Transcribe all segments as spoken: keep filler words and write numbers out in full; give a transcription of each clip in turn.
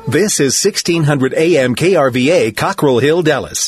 This is sixteen hundred A M K R V A, Cockrell Hill, Dallas.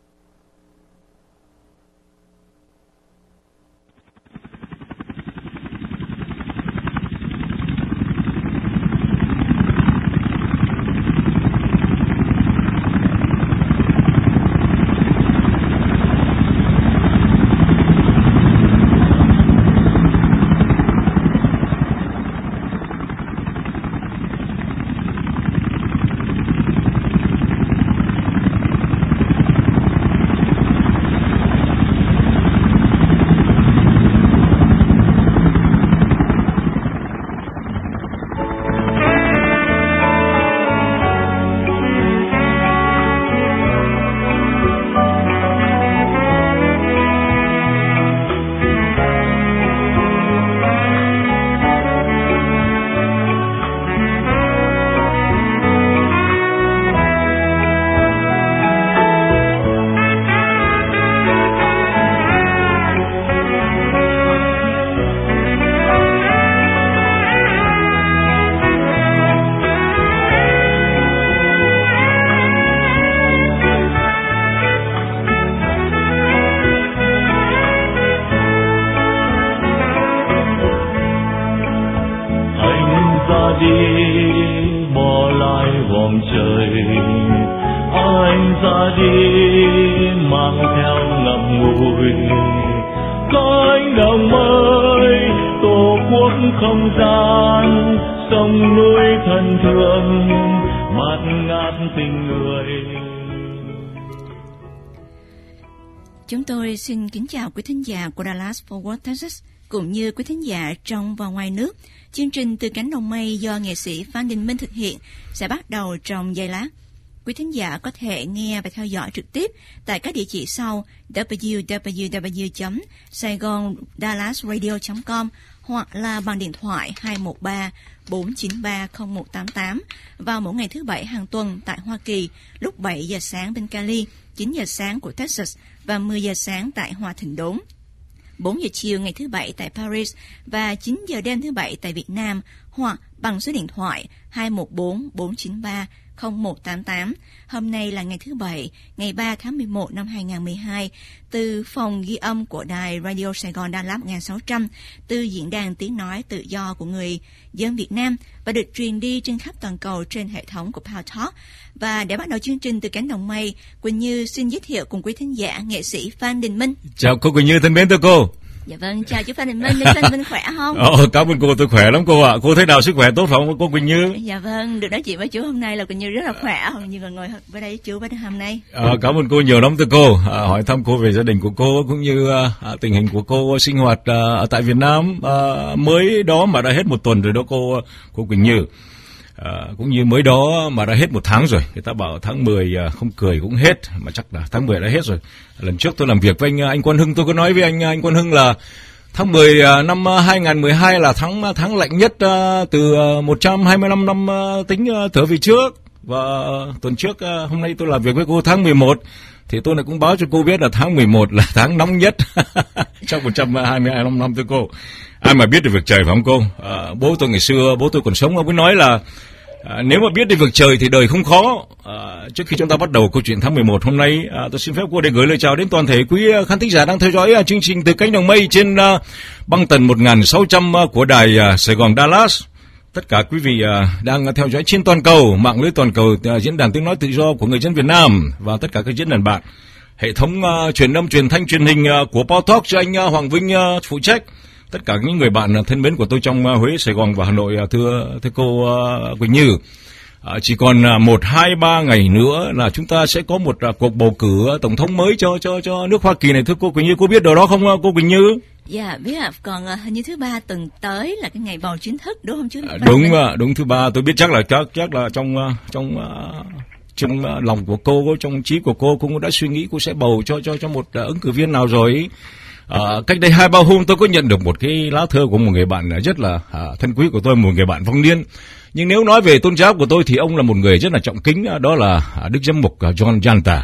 Chúng tôi xin kính chào quý thính giả của Dallas Fort Worth, Texas, cũng như quý thính giả trong và ngoài nước. Chương trình Từ Cánh Đồng Mây do nghệ sĩ Phan Đình Minh thực hiện sẽ bắt đầu trong giây lát. Quý thính giả có thể nghe và theo dõi trực tiếp tại các địa chỉ sau: w w w chấm saigon dallas radio chấm com hoặc là bằng điện thoại hai một ba bốn chín ba không một tám tám vào mỗi ngày thứ Bảy hàng tuần tại Hoa Kỳ lúc bảy giờ sáng bên Cali, chín giờ sáng của Texas và mười giờ sáng tại Hòa Thịnh Đốn, bốn giờ chiều ngày thứ Bảy tại Paris và chín giờ đêm thứ Bảy tại Việt Nam, hoặc bằng số điện thoại hai một bốn bốn chín ba không một tám tám. Hôm nay là ngày thứ Bảy, ngày ba tháng mười một năm hai nghìn không trăm mười hai, từ phòng ghi âm của đài Radio Sài Gòn Dallas một nghìn sáu trăm, từ diễn đàn tiếng nói tự do của người dân Việt Nam và được truyền đi trên khắp toàn cầu trên hệ thống của Power Talk. Và để bắt đầu chương trình Từ Cánh Đồng Mây, Quỳnh Như xin giới thiệu cùng quý thính giả nghệ sĩ Phan Đình Minh. Chào cô Quỳnh Như thân mến, thưa cô. Dạ vâng, chào chú Phan Đình Minh. Phan Đình Minh khỏe không? Ờ, cảm ơn cô, tôi khỏe lắm cô ạ. À. Cô thế nào, sức khỏe tốt không cô Quỳnh Như? Dạ vâng, được nói chuyện với chú hôm nay là Quỳnh Như rất là khỏe, hầu như còn ngồi với đây chú với hôm nay. Ờ, cảm ơn cô nhiều lắm thưa cô. À, hỏi thăm cô về gia đình của cô cũng như à, tình hình của cô sinh hoạt à, ở tại Việt Nam à, mới đó mà đã hết một tuần rồi đó cô cô Quỳnh Như. À, cũng như mới đó mà đã hết một tháng rồi. Người ta bảo tháng mười à, không cười cũng hết, mà chắc là tháng mười đã hết rồi. Lần trước tôi làm việc với anh anh Quang Hưng, tôi có nói với anh anh Quang Hưng là tháng mười năm hai nghìn không trăm mười hai là tháng tháng lạnh nhất uh, từ uh, một trăm hai mươi lăm năm uh, tính uh, trở về trước. Và uh, tuần trước uh, hôm nay tôi làm việc với cô tháng mười một thì tôi lại cũng báo cho cô biết là tháng mười một là tháng nóng nhất trong một trăm hai mươi lăm năm thưa cô. Ai mà biết được việc trời phải không cô? Uh, bố tôi ngày xưa, bố tôi còn sống, ông ấy nói là À, nếu mà biết đi vực trời thì đời không khó. À, trước khi chúng ta bắt đầu câu chuyện tháng mười một hôm nay, à, tôi xin phép cô để gửi lời chào đến toàn thể quý khán thính giả đang theo dõi uh, chương trình Từ Cánh Đồng Mây trên uh, băng tần một nghìn sáu trăm uh, của đài uh, Sài Gòn Dallas. Tất cả quý vị uh, đang theo dõi trên toàn cầu, mạng lưới toàn cầu uh, diễn đàn tiếng nói tự do của người dân Việt Nam và tất cả các diễn đàn bạn, hệ thống uh, truyền âm truyền thanh truyền hình uh, của Power Talk do anh uh, Hoàng Vinh uh, phụ trách. Tất cả những người bạn thân mến của tôi trong Huế, Sài Gòn và Hà Nội, thưa thưa cô uh, Quỳnh Như, uh, chỉ còn một hai ba ngày nữa là chúng ta sẽ có một uh, cuộc bầu cử tổng thống mới cho cho cho nước Hoa Kỳ này, thưa cô Quỳnh Như. Cô biết điều đó không cô Quỳnh Như? Dạ biết ạ. Còn uh, hình như thứ ba tuần tới là cái ngày bầu chính thức đúng không chứ? Uh, đúng uh, đúng thứ ba. Tôi biết chắc là chắc chắc là trong uh, trong uh, trong uh, lòng của cô, trong trí của cô cũng đã suy nghĩ cô sẽ bầu cho cho cho một uh, ứng cử viên nào rồi. À, cách đây hai ba hôm tôi có nhận được một cái lá thư của một người bạn rất là à, thân quý của tôi, một người bạn vong niên. Nhưng nếu nói về tôn giáo của tôi thì ông là một người rất là trọng kính, đó là Đức Giám mục John Janta.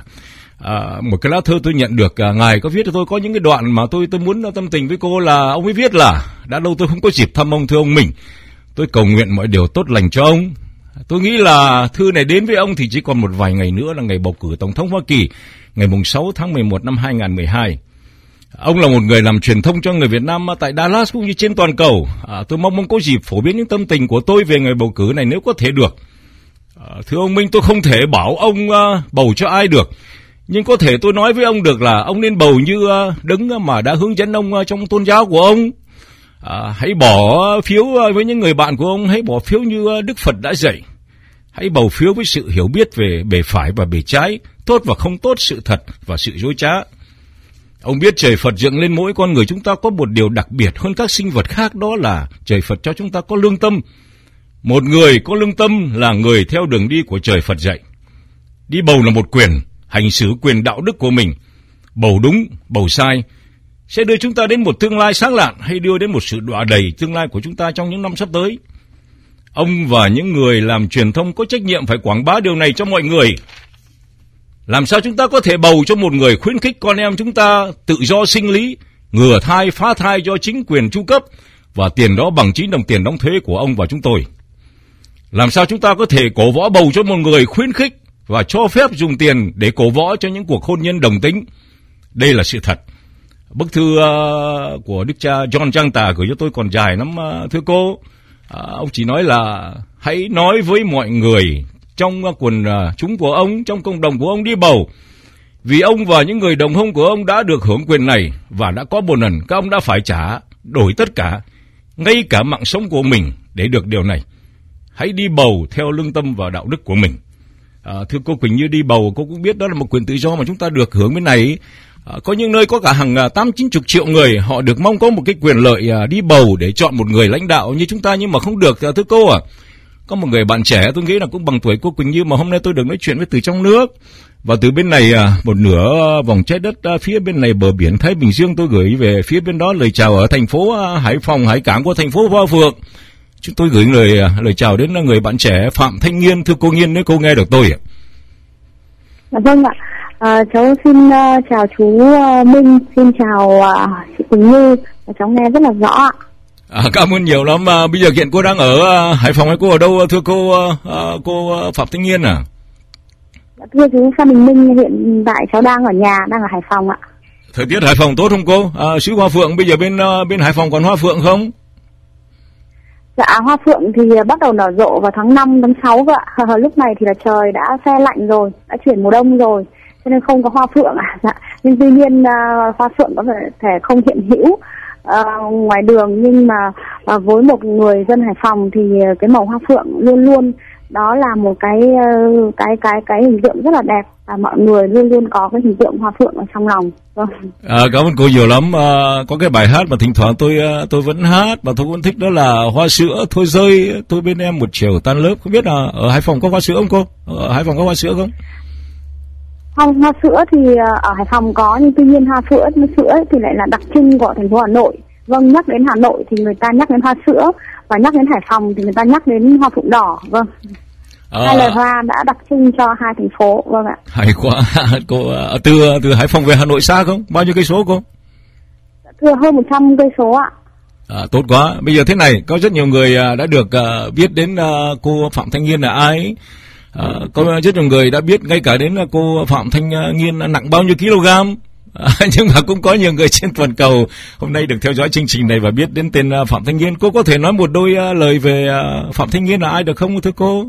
À, một cái lá thư tôi nhận được, à, ngài có viết cho tôi có những cái đoạn mà tôi tôi muốn tâm tình với cô. Là ông ấy viết là đã lâu tôi không có dịp thăm ông, thưa ông mình, tôi cầu nguyện mọi điều tốt lành cho ông. Tôi nghĩ là thư này đến với ông thì chỉ còn một vài ngày nữa là ngày bầu cử Tổng thống Hoa Kỳ, ngày sáu tháng mười một năm hai nghìn mười hai. Ông là một người làm truyền thông cho người Việt Nam tại Dallas cũng như trên toàn cầu. À, tôi mong mong có dịp phổ biến những tâm tình của tôi về ngày bầu cử này nếu có thể được. À, thưa ông Minh, tôi không thể bảo ông uh, bầu cho ai được. Nhưng có thể tôi nói với ông được là ông nên bầu như uh, đấng mà đã hướng dẫn ông uh, trong tôn giáo của ông. À, hãy bỏ phiếu uh, với những người bạn của ông, hãy bỏ phiếu như uh, Đức Phật đã dạy. Hãy bầu phiếu với sự hiểu biết về bề phải và bề trái, tốt và không tốt, sự thật và sự dối trá. Ông biết trời Phật dựng lên mỗi con người chúng ta có một điều đặc biệt hơn các sinh vật khác, đó là trời Phật cho chúng ta có lương tâm. Một người có lương tâm là người theo đường đi của trời Phật dạy. Đi bầu là một quyền, hành xử quyền đạo đức của mình. Bầu đúng, bầu sai sẽ đưa chúng ta đến một tương lai sáng lạn hay đưa đến một sự đọa đầy tương lai của chúng ta trong những năm sắp tới. Ông và những người làm truyền thông có trách nhiệm phải quảng bá điều này cho mọi người. Làm sao chúng ta có thể bầu cho một người khuyến khích con em chúng ta tự do sinh lý, ngừa thai, phá thai do chính quyền chu cấp, và tiền đó bằng chính đồng tiền đóng thuế của ông và chúng tôi? Làm sao chúng ta có thể cổ võ bầu cho một người khuyến khích và cho phép dùng tiền để cổ võ cho những cuộc hôn nhân đồng tính? Đây là sự thật. Bức thư uh, của Đức cha John Trang Tà gửi cho tôi còn dài lắm, uh, thưa cô. Uh, ông chỉ nói là hãy nói với mọi người trong quần uh, chúng của ông, trong cộng đồng của ông đi bầu. Vì ông và những người đồng hương của ông đã được hưởng quyền này và đã có một lần các ông đã phải trả đổi tất cả, ngay cả mạng sống của mình để được điều này. Hãy đi bầu theo lương tâm và đạo đức của mình. À, thưa cô Quỳnh Như, đi bầu cô cũng biết đó là một quyền tự do mà chúng ta được hưởng bên này. À, có những nơi có cả hàng tám chín chục triệu người họ được mong có một cái quyền lợi à, đi bầu để chọn một người lãnh đạo như chúng ta, nhưng mà không được. À, thưa cô à, có một người bạn trẻ tôi nghĩ là cũng bằng tuổi cô Quỳnh Như mà hôm nay tôi được nói chuyện với từ trong nước. Và từ bên này à, một nửa vòng trái đất à, phía bên này bờ biển Thái Bình Dương, tôi gửi về phía bên đó lời chào ở thành phố à, Hải Phòng, hải cảng của thành phố Hoa Phượng. Chúng tôi gửi lời lời chào đến người bạn trẻ Phạm Thanh Nghiên. Thưa cô Nghiên, nếu cô nghe được tôi ạ. Dạ vâng ạ. À, cháu xin uh, chào chú uh, Minh, xin chào uh, chị Quỳnh Như. Cháu nghe rất là rõ ạ. À, cảm ơn nhiều lắm. À, bây giờ hiện cô đang ở uh, Hải Phòng hay cô ở đâu thưa cô uh, cô uh, Phạm Thanh Nghiên à? Dạ, thưa chú Phan Đình Minh, hiện tại cháu đang ở nhà, đang ở Hải Phòng ạ. Thời tiết Hải Phòng tốt không cô? À, xứ Hoa Phượng bây giờ bên uh, bên Hải Phòng còn hoa phượng không? Dạ, hoa phượng thì bắt đầu nở rộ vào tháng năm, tháng sáu cơ ạ. Lúc này thì là trời đã se lạnh rồi, đã chuyển mùa đông rồi, cho nên không có hoa phượng ạ. Dạ. Nhưng tuy nhiên uh, hoa phượng có thể không hiện hữu uh, ngoài đường, nhưng mà uh, với một người dân Hải Phòng thì cái màu hoa phượng luôn luôn đó là một cái uh, cái cái cái hình tượng rất là đẹp, và mọi người luôn luôn có cái hình tượng hoa phượng ở trong lòng. Vâng. À, cảm ơn cô nhiều lắm. À, có cái bài hát mà thỉnh thoảng tôi tôi vẫn hát và tôi vẫn thích, đó là Hoa sữa thôi rơi tôi bên em một chiều tan lớp. Không biết là ở Hải Phòng có hoa sữa không cô? Ở Hải Phòng có hoa sữa không? Không, hoa sữa thì ở Hải Phòng có, nhưng tuy nhiên hoa sữa sữa thì lại là đặc trưng của thành phố Hà Nội. Vâng, nhắc đến Hà Nội thì người ta nhắc đến hoa sữa, và nhắc đến Hải Phòng thì người ta nhắc đến hoa phượng đỏ. Vâng. À, hai loài hoa đã đặc trưng cho hai thành phố. Vâng ạ. Hay quá. Cô từ từ Hải Phòng về Hà Nội xa không? Bao nhiêu cây số cô? Thưa hơn một trăm cây số ạ. À, tốt quá. Bây giờ thế này, có rất nhiều người đã được uh, biết đến uh, cô Phạm Thanh Nghiên là ai. Uh, có rất nhiều người đã biết ngay cả đến uh, cô Phạm Thanh Nghiên nặng bao nhiêu kg. À, nhưng mà cũng có nhiều người trên toàn cầu hôm nay được theo dõi chương trình này và biết đến tên uh, Phạm Thanh Nghiên. Cô có thể nói một đôi uh, lời về uh, Phạm Thanh Nghiên là ai được không thưa cô?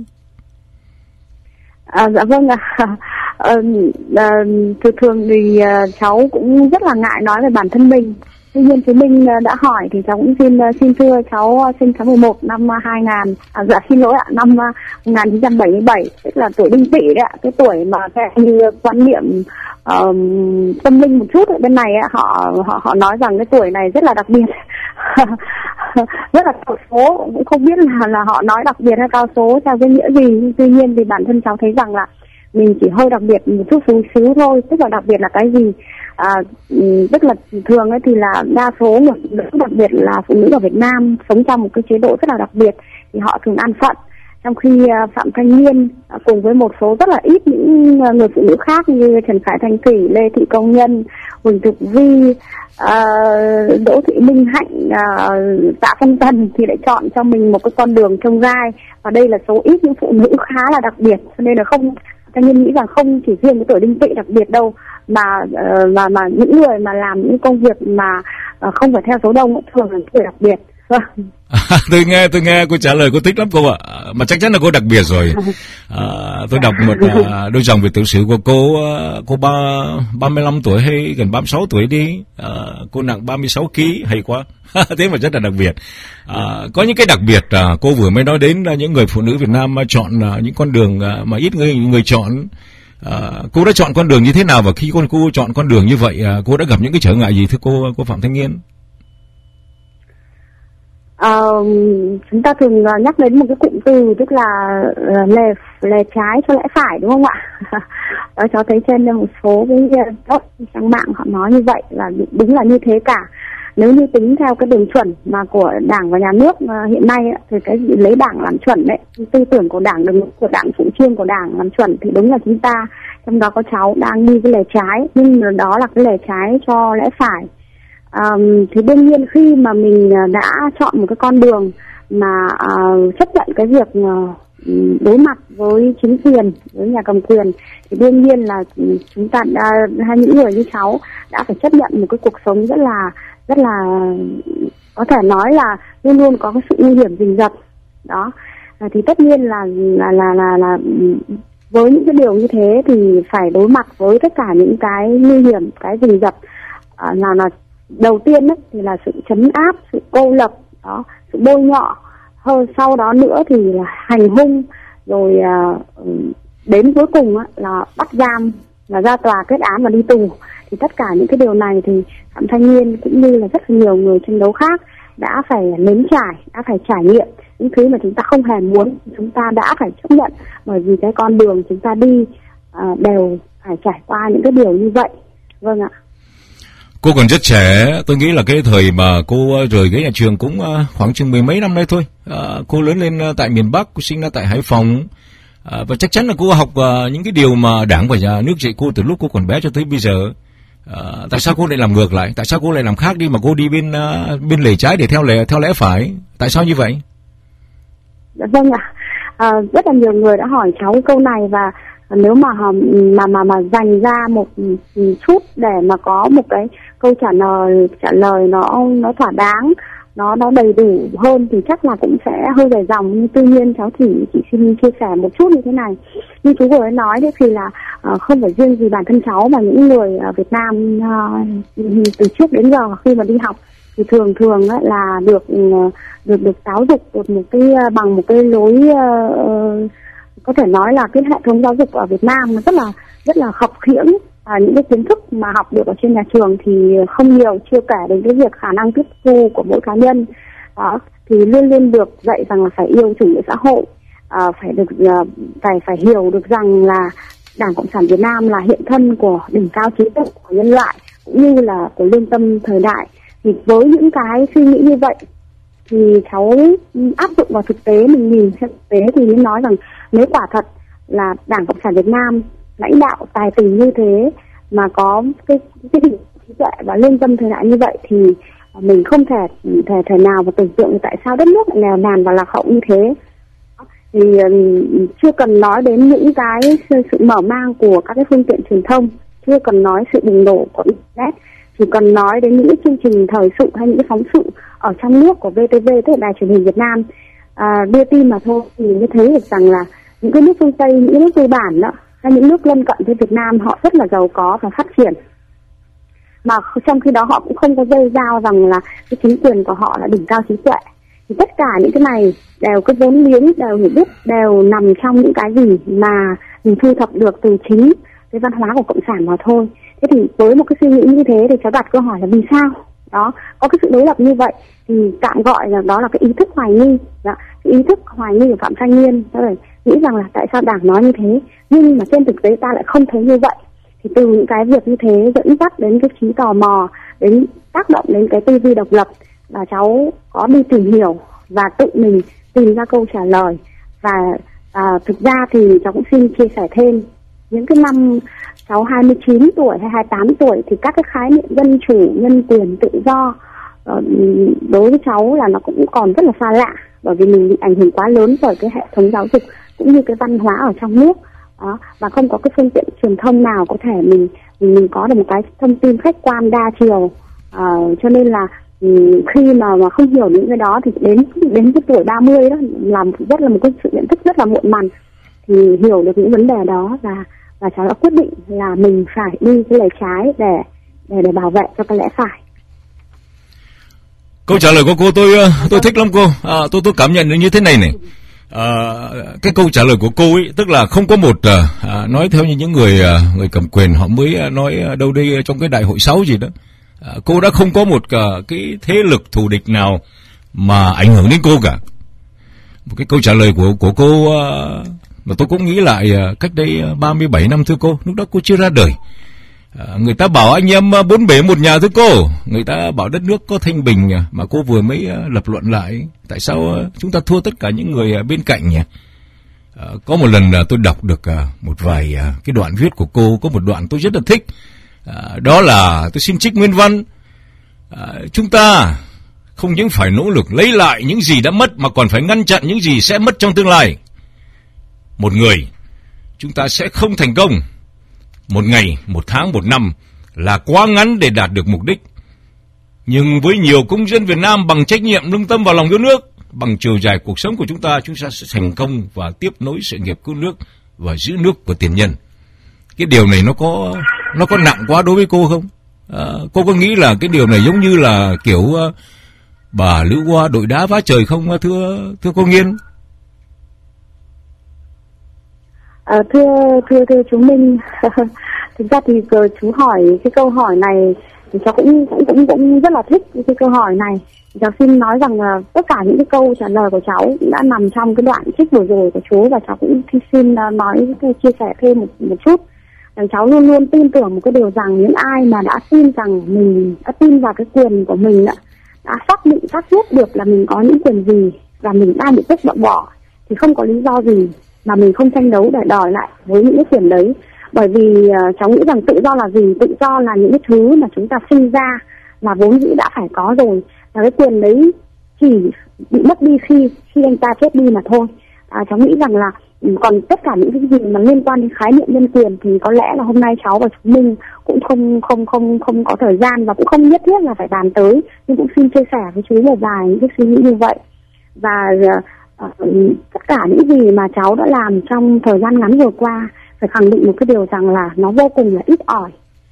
À, dạ vâng ạ. À, à, thường thường thì à, cháu cũng rất là ngại nói về bản thân mình. Tuy nhiên chú Minh đã hỏi thì cháu cũng xin xin thưa cháu sinh tháng mười một năm hai nghìn, à, dạ xin lỗi ạ, năm một nghìn chín trăm bảy mươi bảy, tức là tuổi đinh tỵ đấy ạ, cái tuổi mà theo như quan niệm uh, tâm linh một chút ở bên này ạ, họ họ họ nói rằng cái tuổi này rất là đặc biệt. Rất là cao số, cũng không biết là là họ nói đặc biệt hay cao số theo cái nghĩa gì. Tuy nhiên thì bản thân cháu thấy rằng là mình chỉ hơi đặc biệt một chút xíu thôi. Tức là đặc biệt là cái gì? À, tức là thường ấy thì là đa số người phụ nữ, đặc biệt là phụ nữ ở Việt Nam sống trong một cái chế độ rất là đặc biệt, thì họ thường ăn phận. trong khi uh, Phạm Thanh Nghiên uh, cùng với một số rất là ít những uh, người phụ nữ khác như Trần Khải Thanh Thủy, Lê Thị Công Nhân, Huỳnh Thục Vi, uh, Đỗ Thị Minh Hạnh, uh, Tạ Phong Tần thì lại chọn cho mình một cái con đường trông gai, và đây là số ít những phụ nữ khá là đặc biệt, cho nên là không, Thanh Nghiên nghĩ rằng không chỉ riêng cái tuổi đinh tỵ đặc biệt đâu, mà uh, mà mà những người mà làm những công việc mà uh, không phải theo số đông thường là những người đặc biệt. À, tôi nghe tôi nghe cô trả lời cô thích lắm cô ạ, mà chắc chắn là cô đặc biệt rồi. À, tôi đọc một à, đôi dòng về tiểu sử của cô. Cô ba ba mươi lăm tuổi hay gần ba mươi sáu tuổi đi, à, cô nặng ba mươi sáu ki, hay quá. Thế mà rất là đặc biệt. À, có những cái đặc biệt à, cô vừa mới nói đến là những người phụ nữ Việt Nam chọn à, những con đường à, mà ít người người chọn. À, cô đã chọn con đường như thế nào, và khi cô cô chọn con đường như vậy à, cô đã gặp những cái trở ngại gì thưa cô cô Phạm Thanh Nghiên? Uh, chúng ta thường uh, nhắc đến một cái cụm từ, tức là uh, lề lề trái cho lẽ phải, đúng không ạ? Đó, cháu thấy trên một số cái uh, trang mạng họ nói như vậy, là đúng là như thế cả. Nếu như tính theo cái đường chuẩn mà của Đảng và Nhà nước uh, hiện nay uh, thì cái lấy Đảng làm chuẩn đấy, tư tưởng của Đảng, đường của Đảng, chủ trương của Đảng làm chuẩn, thì đúng là chúng ta, trong đó có cháu, đang đi cái lề trái, nhưng đó là cái lề trái cho lẽ phải. Um, thì đương nhiên khi mà mình đã chọn một cái con đường mà uh, chấp nhận cái việc uh, đối mặt với chính quyền, với nhà cầm quyền, thì đương nhiên là chúng ta đã, hay những người như cháu đã phải chấp nhận một cái cuộc sống rất là rất là có thể nói là luôn luôn có cái sự nguy hiểm rình rập đó. À, thì tất nhiên là là là là là với những cái điều như thế thì phải đối mặt với tất cả những cái nguy hiểm, cái rình rập. À, nào là đầu tiên ấy, thì là sự trấn áp, sự cô lập, đó, sự bôi nhọ. Hơn sau đó nữa thì là hành hung, rồi à, đến cuối cùng á, là bắt giam, là ra tòa kết án và đi tù. Thì tất cả những cái điều này thì Phạm Thanh Nghiên cũng như là rất nhiều người tranh đấu khác đã phải nếm trải, đã phải trải nghiệm những thứ mà chúng ta không hề muốn, chúng ta đã phải chấp nhận, bởi vì cái con đường chúng ta đi à, đều phải trải qua những cái điều như vậy. Vâng ạ. Cô còn rất trẻ, tôi nghĩ là cái thời mà cô rời ghế nhà trường cũng khoảng chừng mười mấy năm nay thôi. À, cô lớn lên tại miền Bắc, cô sinh ra tại Hải Phòng. À, và chắc chắn là cô học uh, những cái điều mà Đảng và Nhà nước dạy cô từ lúc cô còn bé cho tới bây giờ. À, tại sao cô lại làm ngược lại? Tại sao cô lại làm khác đi mà cô đi bên uh, bên lề trái để theo lề theo lẽ phải? Tại sao như vậy? Vâng ạ. À, rất là nhiều người đã hỏi cháu câu này, và nếu mà mà mà mà dành ra một chút để mà có một cái câu trả lời trả lời nó nó thỏa đáng, nó nó đầy đủ hơn thì chắc là cũng sẽ hơi dài dòng. Nhưng tuy nhiên cháu chỉ chỉ xin chia sẻ một chút như thế này. Như chú vừa mới nói đấy, thì là uh, không phải riêng gì bản thân cháu mà những người ở Việt Nam uh, từ trước đến giờ khi mà đi học thì thường thường uh, là được uh, được được giáo dục được một cái uh, bằng một cái lối uh, có thể nói là cái hệ thống giáo dục ở Việt Nam nó rất là rất là khập khiễng. À, những cái kiến thức mà học được ở trên nhà trường thì không nhiều, chưa kể đến cái việc khả năng tiếp thu của mỗi cá nhân. Đó, thì luôn luôn được dạy rằng là phải yêu chủ nghĩa xã hội, à, phải được uh, phải phải hiểu được rằng là Đảng Cộng sản Việt Nam là hiện thân của đỉnh cao trí tuệ của nhân loại cũng như là của lương tâm thời đại. Thì với những cái suy nghĩ như vậy thì cháu áp dụng vào thực tế, mình nhìn xem thực tế thì mới nói rằng nếu quả thật là Đảng Cộng sản Việt Nam lãnh đạo tài tình như thế mà có cái cái đỉnh trí tuệ và lương tâm thời đại như vậy thì mình không thể thể thể nào mà tưởng tượng tại sao đất nước lại nghèo nàn và lạc hậu như thế. Thì chưa cần nói đến những cái sự mở mang của các cái phương tiện truyền thông, chưa cần nói sự bùng nổ của internet, chỉ cần nói đến những cái chương trình thời sự hay những cái phóng sự ở trong nước của vê tê vê, tức là Đài Truyền hình Việt Nam à, đưa tin mà thôi, thì mới thấy được rằng là những cái nước phương Tây, những nước tư bản đó, hay những nước lân cận với Việt Nam họ rất là giàu có và phát triển, mà trong khi đó họ cũng không có dây dao rằng là cái chính quyền của họ là đỉnh cao trí tuệ. Thì tất cả những cái này đều cái vốn liếng, đều hiểu biết, đều nằm trong những cái gì mà mình thu thập được từ chính cái văn hóa của Cộng sản mà thôi. Thế thì với một cái suy nghĩ như thế thì cháu đặt câu hỏi là vì sao đó có cái sự đối lập như vậy, thì tạm gọi là đó là cái ý thức hoài nghi đó. Cái ý thức hoài nghi của Phạm Thanh Nghiên rồi nghĩ rằng là tại sao Đảng nói như thế nhưng mà trên thực tế ta lại không thấy như vậy. Thì từ những cái việc như thế dẫn dắt đến cái trí tò mò, đến tác động đến cái tư duy độc lập, và cháu có đi tìm hiểu và tự mình tìm ra câu trả lời Và à, thực ra thì cháu cũng xin chia sẻ thêm, những cái năm cháu hai mươi chín tuổi hay hai mươi tám tuổi thì các cái khái niệm dân chủ, nhân quyền, tự do uh, đối với cháu là nó cũng còn rất là xa lạ, bởi vì mình bị ảnh hưởng quá lớn bởi cái hệ thống giáo dục cũng như cái văn hóa ở trong nước đó, và không có cái phương tiện truyền thông nào có thể mình mình, mình có được một cái thông tin khách quan đa chiều, uh, cho nên là um, khi mà mà không hiểu những cái đó thì đến đến cái tuổi ba mươi đó làm rất là một cái sự nhận thức rất là muộn màng, thì hiểu được những vấn đề đó và và cháu đã quyết định là mình phải đi cái lề trái để để để bảo vệ cho cái lẽ phải. Câu trả lời của cô tôi tôi thích lắm cô. À, tôi tôi cảm nhận được như thế này này. À, cái câu trả lời của cô ấy tức là không có một à, nói theo như những người người cầm quyền họ mới nói đâu đây trong cái đại hội sáu gì đó. À, cô đã không có một cả cái thế lực thù địch nào mà ảnh hưởng đến cô cả. Một cái câu trả lời của của cô mà tôi cũng nghĩ lại cách đây ba mươi bảy năm thưa cô, lúc đó cô chưa ra đời. À, người ta bảo anh em bốn bể một nhà thưa cô, người ta bảo đất nước có thanh bình mà cô vừa mới lập luận lại tại sao chúng ta thua tất cả những người bên cạnh nhỉ? À, có một lần tôi đọc được một vài cái đoạn viết của cô, có một đoạn tôi rất là thích, à, đó là tôi xin trích nguyên văn. À, chúng ta không những phải nỗ lực lấy lại những gì đã mất mà còn phải ngăn chặn những gì sẽ mất trong tương lai. Một người, chúng ta sẽ không thành công. Một ngày, một tháng, một năm là quá ngắn để đạt được mục đích. Nhưng với nhiều công dân Việt Nam bằng trách nhiệm, lương tâm và lòng yêu nước, bằng chiều dài cuộc sống của chúng ta, chúng ta sẽ thành công và tiếp nối sự nghiệp cứu nước và giữ nước của tiền nhân. Cái điều này nó có nó có nặng quá đối với cô không? À, cô có nghĩ là cái điều này giống như là kiểu uh, bà lữ hoa đội đá vá trời không thưa thưa cô Nghiên? À, thưa thưa thưa chú Minh, thực ra thì chú hỏi cái câu hỏi này thì cháu cũng cũng cũng cũng rất là thích cái câu hỏi này. Cháu xin nói rằng là tất cả những cái câu trả lời của cháu đã nằm trong cái đoạn trích vừa rồi của chú, và cháu cũng xin nói chia sẻ thêm một một chút. Rằng cháu luôn luôn tin tưởng một cái điều rằng những ai mà đã tin rằng mình đã tin vào cái quyền của mình đã, đã xác định xác quyết được là mình có những quyền gì và mình đang bị tước bỏ thì không có lý do gì mà mình không tranh đấu để đòi lại với những cái quyền đấy. Bởi vì uh, cháu nghĩ rằng tự do là gì? Tự do là những cái thứ mà chúng ta sinh ra là vốn dĩ đã phải có rồi, và cái quyền đấy chỉ bị mất đi khi khi anh ta chết đi mà thôi. À, cháu nghĩ rằng là còn tất cả những cái gì mà liên quan đến khái niệm nhân quyền thì có lẽ là hôm nay cháu và chú Minh cũng không không không không có thời gian và cũng không nhất thiết là phải bàn tới, nhưng cũng xin chia sẻ với chú một vài những cái suy nghĩ như vậy. Và uh, tất cả những gì mà cháu đã làm trong thời gian ngắn vừa qua phải khẳng định một cái điều rằng là nó vô cùng là ít ỏi.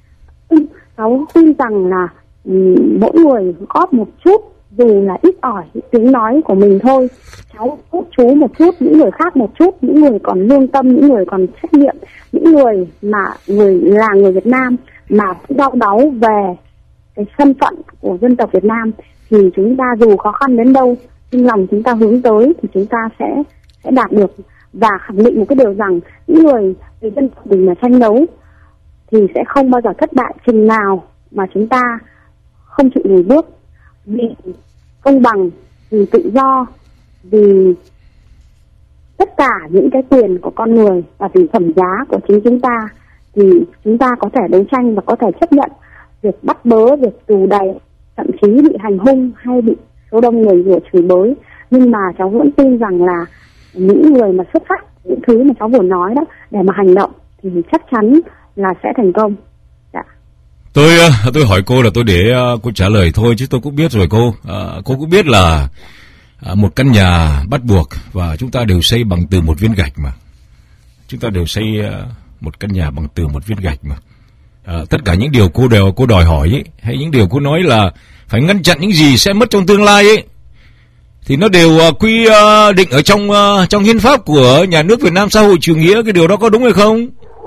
Cháu tin rằng là um, mỗi người góp một chút, dù là ít ỏi tiếng nói của mình thôi. Cháu giúp chú một chút, những người khác một chút, những người còn lương tâm, những người còn trách nhiệm, những người mà người là người Việt Nam mà đau đáu về cái thân phận của dân tộc Việt Nam, thì chúng ta dù khó khăn đến đâu, nhưng lòng chúng ta hướng tới thì chúng ta sẽ sẽ đạt được. Và khẳng định một cái điều rằng những người vì dân tộc mình mà tranh đấu thì sẽ không bao giờ thất bại chừng nào mà chúng ta không chịu lùi bước. Vì công bằng, vì tự do, vì tất cả những cái quyền của con người và vì phẩm giá của chính chúng ta, thì chúng ta có thể đấu tranh và có thể chấp nhận việc bắt bớ, việc tù đày, thậm chí bị hành hung hay bị số đông người rủa chửi bới. Nhưng mà cháu vẫn tin rằng là những người mà xuất phát những thứ mà cháu vừa nói đó để mà hành động thì chắc chắn là sẽ thành công. Dạ. Tôi tôi hỏi cô là tôi để cô trả lời thôi, chứ tôi cũng biết rồi cô. À, cô cũng biết là à, một căn nhà bắt buộc và chúng ta đều xây bằng từ một viên gạch mà. Chúng ta đều xây uh, một căn nhà bằng từ một viên gạch mà. À, tất cả những điều cô đều cô đòi hỏi ấy, hay những điều cô nói là phải ngăn chặn những gì sẽ mất trong tương lai ấy, thì nó đều uh, quy uh, định ở trong uh, trong hiến pháp của nhà nước Việt Nam xã hội chủ nghĩa. Cái điều đó có đúng hay không?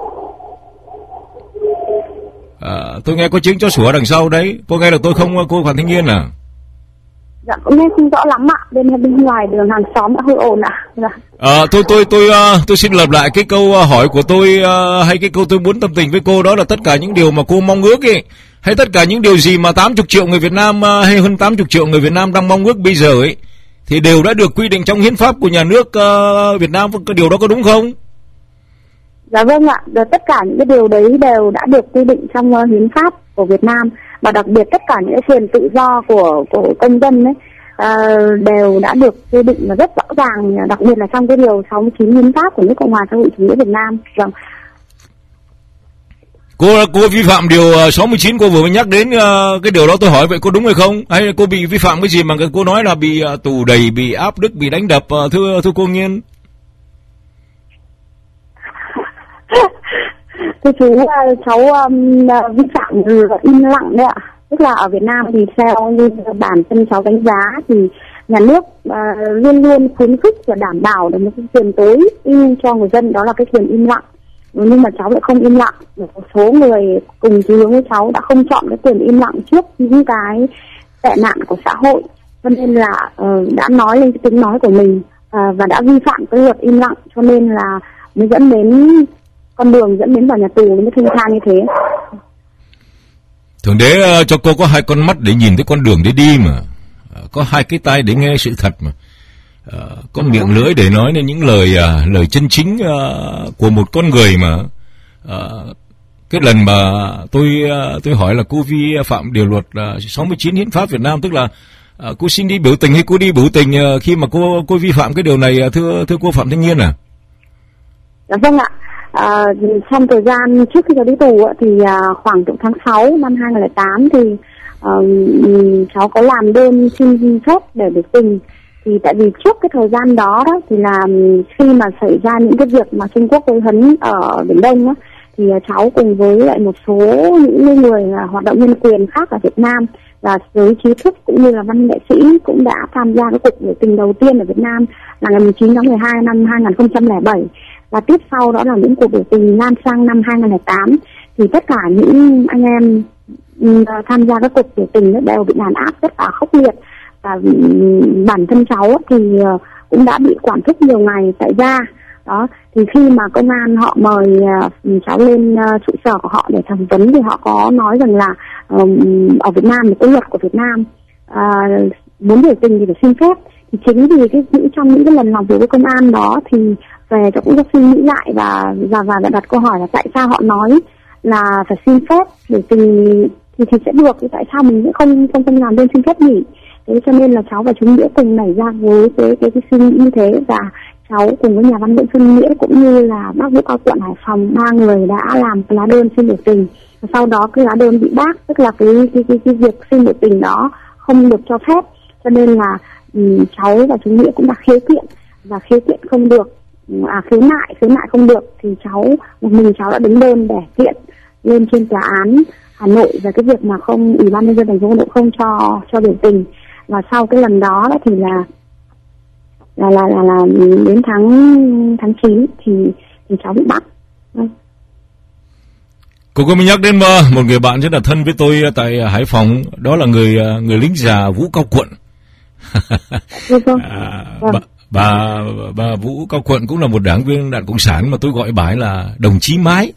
À, tôi nghe có tiếng chó sủa đằng sau đấy. Cô nghe được tôi không, cô Phạm Thanh Nghiên à? Dạ, cũng nghe không rõ lắm ạ. Bên bên ngoài đường hàng xóm đã hơi ồn ạ. Dạ. À, tôi tôi tôi uh, tôi xin lặp lại cái câu uh, hỏi của tôi, uh, hay cái câu tôi muốn tâm tình với cô, đó là tất cả những điều mà cô mong ước ấy, hay tất cả những điều gì mà tám mươi triệu người Việt Nam uh, hay hơn tám mươi triệu người Việt Nam đang mong ước bây giờ ấy, thì đều đã được quy định trong hiến pháp của nhà nước uh, Việt Nam, cái điều đó có đúng không? Dạ vâng ạ, và tất cả những cái điều đấy đều đã được quy định trong uh, hiến pháp của Việt Nam, và đặc biệt tất cả những cái quyền tự do của của công dân ấy uh, đều đã được quy định và rất rõ ràng, đặc biệt là trong cái điều sáu mươi chín hiến pháp của nước Cộng hòa xã hội chủ nghĩa Việt Nam. Vâng. Cô cô vi phạm điều sáu mươi chín, cô vừa mới nhắc đến uh, cái điều đó, tôi hỏi vậy cô đúng hay không? Hay là cô bị vi phạm cái gì mà cô nói là bị uh, tù đầy, bị áp bức, bị đánh đập, uh, thưa thưa cô Nhiên? Thưa chú, cháu um, vi phạm im lặng đấy ạ. Tức là ở Việt Nam thì theo như bản thân cháu đánh giá thì nhà nước uh, luôn luôn khuyến khích và đảm bảo được một cái quyền tối ưu cho người dân, đó là cái quyền im lặng. Nhưng mà cháu lại không im lặng. Một số người cùng chí hướng với cháu đã không chọn cái quyền im lặng trước những cái tệ nạn của xã hội, cho nên là uh, đã nói lên cái tiếng nói của mình uh, và đã vi phạm cái luật im lặng, cho nên là mới dẫn đến con đường dẫn đến vào nhà tù mới thanh thang như thế. Thượng đế uh, cho cô có hai con mắt để nhìn thấy con đường để đi mà, uh, có hai cái tai để nghe sự thật mà, uh, có miệng lưỡi để nói nên những lời uh, lời chân chính uh, của một con người mà. Uh, cái lần mà tôi uh, tôi hỏi là cô vi phạm điều luật uh, sáu mươi chín hiến pháp Việt Nam, tức là uh, cô xin đi biểu tình hay cô đi biểu tình uh, khi mà cô cô vi phạm cái điều này, uh, thưa thưa cô Phạm Thanh Nhiên à? Dạ vâng ạ. À, trong thời gian trước khi cháu đi tù thì à, khoảng tháng sáu năm hai nghìn không trăm lẻ tám thì à, cháu có làm đơn xin phép để biểu tình. Thì tại vì trước cái thời gian đó, đó thì là khi mà xảy ra những cái việc mà Trung Quốc gây hấn ở Biển Đông đó, thì cháu cùng với lại một số những người hoạt động nhân quyền khác ở Việt Nam và giới trí thức cũng như là văn nghệ sĩ cũng đã tham gia cái cuộc biểu tình đầu tiên ở Việt Nam là ngày mười chín tháng mười hai năm hai nghìn không trăm lẻ bảy. Và tiếp sau đó là những cuộc biểu tình lan sang năm hai nghìn không trăm lẻ tám, thì tất cả những anh em tham gia các cuộc biểu tình đều bị đàn áp rất là khốc liệt. Và bản thân cháu thì cũng đã bị quản thúc nhiều ngày tại gia. Đó, thì khi mà công an họ mời cháu lên trụ sở của họ để thẩm vấn thì họ có nói rằng là ở Việt Nam thì có luật của Việt Nam, à, muốn biểu tình thì phải xin phép. Thì chính vì cái trong những cái lần làm việc với công an đó thì về cháu cũng rất suy nghĩ lại và và và đặt câu hỏi là tại sao họ nói là phải xin phép biểu tình thì thì sẽ được, thì tại sao mình cũng không không không làm đơn xin phép nhỉ? Thế cho nên là cháu và chú Nghĩa cùng nảy ra với cái cái, cái suy nghĩ như thế, và cháu cùng với nhà văn Nguyễn Xuân Nghĩa cũng như là bác Vũ Cao Quận Hải Phòng, ba người đã làm cái lá đơn xin biểu tình. Và sau đó cái lá đơn bị bác, tức là cái cái cái, cái việc xin biểu tình đó không được cho phép, cho nên là um, cháu và chú Nghĩa cũng đã khiếu kiện, và khiếu kiện không được, à khiếu nại khiếu nại không được thì cháu một mình cháu đã đứng đơn để kiện lên trên tòa án Hà Nội về cái việc mà không Ủy ban nhân dân thành phố Hà Nội không cho cho biểu tình. Và sau cái lần đó, đó thì là là là là, là đến tháng tháng chín thì thì cháu bị bắt. Vâng. Cô có mới nhắc đến một người bạn rất là thân với tôi tại Hải Phòng, đó là người người lính già Vũ Cao Quận. Vâng. à, bà, bà bà Vũ Cao Quận cũng là một đảng viên Đảng Cộng sản mà tôi gọi bà ấy là đồng chí Mái.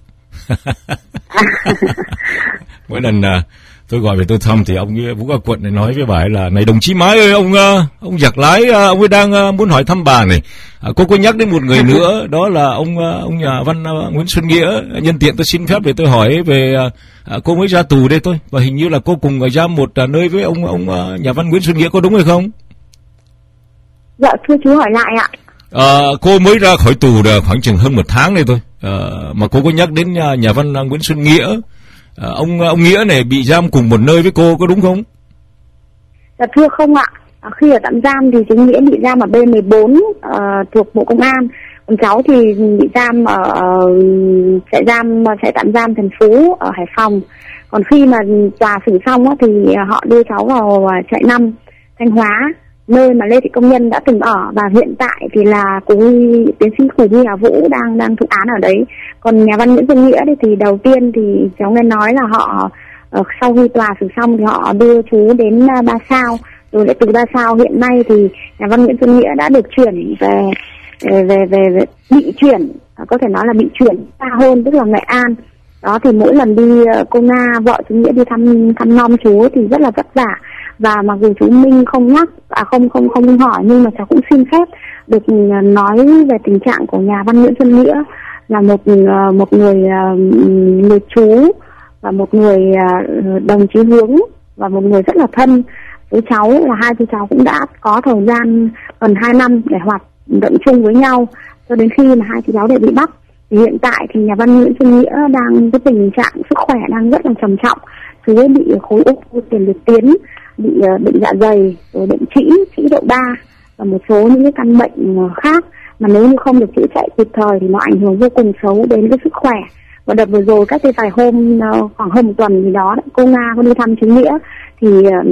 Mỗi lần uh, tôi gọi về tôi thăm thì ông Vũ Cao Quận này nói với bà ấy là này đồng chí Mái ơi, ông uh, ông giặc lái uh, ông ấy đang uh, muốn hỏi thăm bà này. Uh, cô có nhắc đến một người nữa, đó là ông uh, ông nhà văn uh, Nguyễn Xuân Nghĩa. Nhân tiện tôi xin phép để tôi hỏi về uh, cô mới ra tù đây thôi, và hình như là cô cùng ra một uh, nơi với ông ông uh, nhà văn Nguyễn Xuân Nghĩa, có đúng hay không? Dạ thưa chú hỏi lại ạ. À, cô mới ra khỏi tù được khoảng chừng hơn một tháng này thôi, à, mà cô có nhắc đến nhà, nhà văn Nguyễn Xuân Nghĩa. À, ông ông Nghĩa này bị giam cùng một nơi với cô, có đúng không? Dạ thưa không ạ. À, khi ở tạm giam thì chú Nghĩa bị giam ở B mười bốn uh, thuộc Bộ Công an, còn cháu thì bị giam ở uh, trại giam trại tạm giam Thần Phú ở Hải Phòng. Còn khi mà tòa xử xong á, thì họ đưa cháu vào trại năm Thanh Hóa, nơi mà Lê Thị Công Nhân đã từng ở, và hiện tại thì là cô tiến sĩ Cù Huy Hà Vũ đang đang thụ án ở đấy. Còn nhà văn Nguyễn Xuân Nghĩa đấy thì đầu tiên thì cháu nghe nói là họ uh, sau khi tòa xử xong thì họ đưa chú đến uh, Ba Sao, rồi lại từ Ba Sao hiện nay thì nhà văn Nguyễn Xuân Nghĩa đã được chuyển về về về, về bị chuyển, uh, có thể nói là bị chuyển xa hơn, tức là Nghệ An. Đó thì mỗi lần đi cô Nga vợ chú Nghĩa đi thăm thăm nom chú thì rất là vất vả, và mặc dù chú Minh không nhắc à không không không hỏi, nhưng mà cháu cũng xin phép được nói về tình trạng của nhà văn Nguyễn Xuân Nghĩa, là một một người người chú và một người đồng chí hướng và một người rất là thân với cháu, là hai chú cháu cũng đã có thời gian gần hai năm để hoạt động chung với nhau cho đến khi mà hai chú cháu đều bị bắt. Thì hiện tại thì nhà văn Nguyễn Xuân Nghĩa đang cái tình trạng sức khỏe đang rất là trầm trọng, chú ấy bị khối u tiền liệt tuyến, bị bệnh dạ dày, rồi bệnh trĩ, trĩ độ ba và một số những cái căn bệnh khác mà nếu như không được chữa chạy kịp thời thì nó ảnh hưởng vô cùng xấu đến cái sức khỏe. Và đợt vừa rồi cách đây vài hôm, khoảng hơn một tuần gì đó, cô Nga có đi thăm chú Nghĩa thì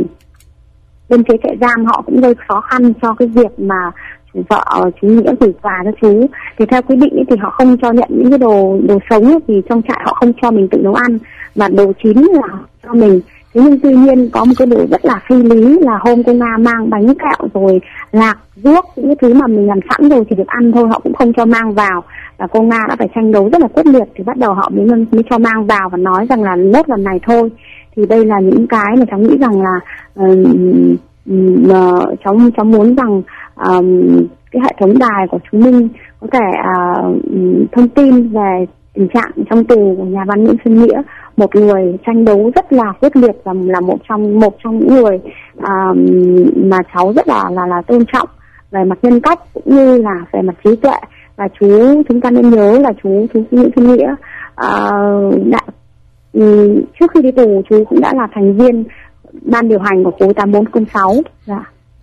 bên phía trại giam họ cũng gây khó khăn cho cái việc mà chủ vợ chú Nghĩa gửi quà cho chú. Thì theo quy định ấy, thì họ không cho nhận những cái đồ đồ sống, vì trong trại họ không cho mình tự nấu ăn, mà đồ chín là cho mình. Thế nhưng tuy nhiên có một cái điều rất là phi lý là hôm cô Nga mang bánh kẹo rồi lạc, ruốc, những cái thứ mà mình làm sẵn rồi thì được ăn thôi, họ cũng không cho mang vào. Và cô Nga đã phải tranh đấu rất là quyết liệt thì bắt đầu họ mới, mới cho mang vào và nói rằng là nốt lần này thôi. Thì đây là những cái mà cháu nghĩ rằng là uh, uh, cháu cháu muốn rằng uh, cái hệ thống đài của chú Minh có thể uh, thông tin về tình trạng trong tù của nhà văn Nguyễn Xuân Nghĩa, một người tranh đấu rất là quyết liệt và là một trong một trong những người uh, mà cháu rất là là là tôn trọng về mặt nhân cách cũng như là về mặt trí tuệ. Và chú, chúng ta nên nhớ là chú chú Nguyễn Xuân Nghĩa uh, đã, um, trước khi đi tù chú cũng đã là thành viên ban điều hành của khối tám bốn không sáu. Dạ.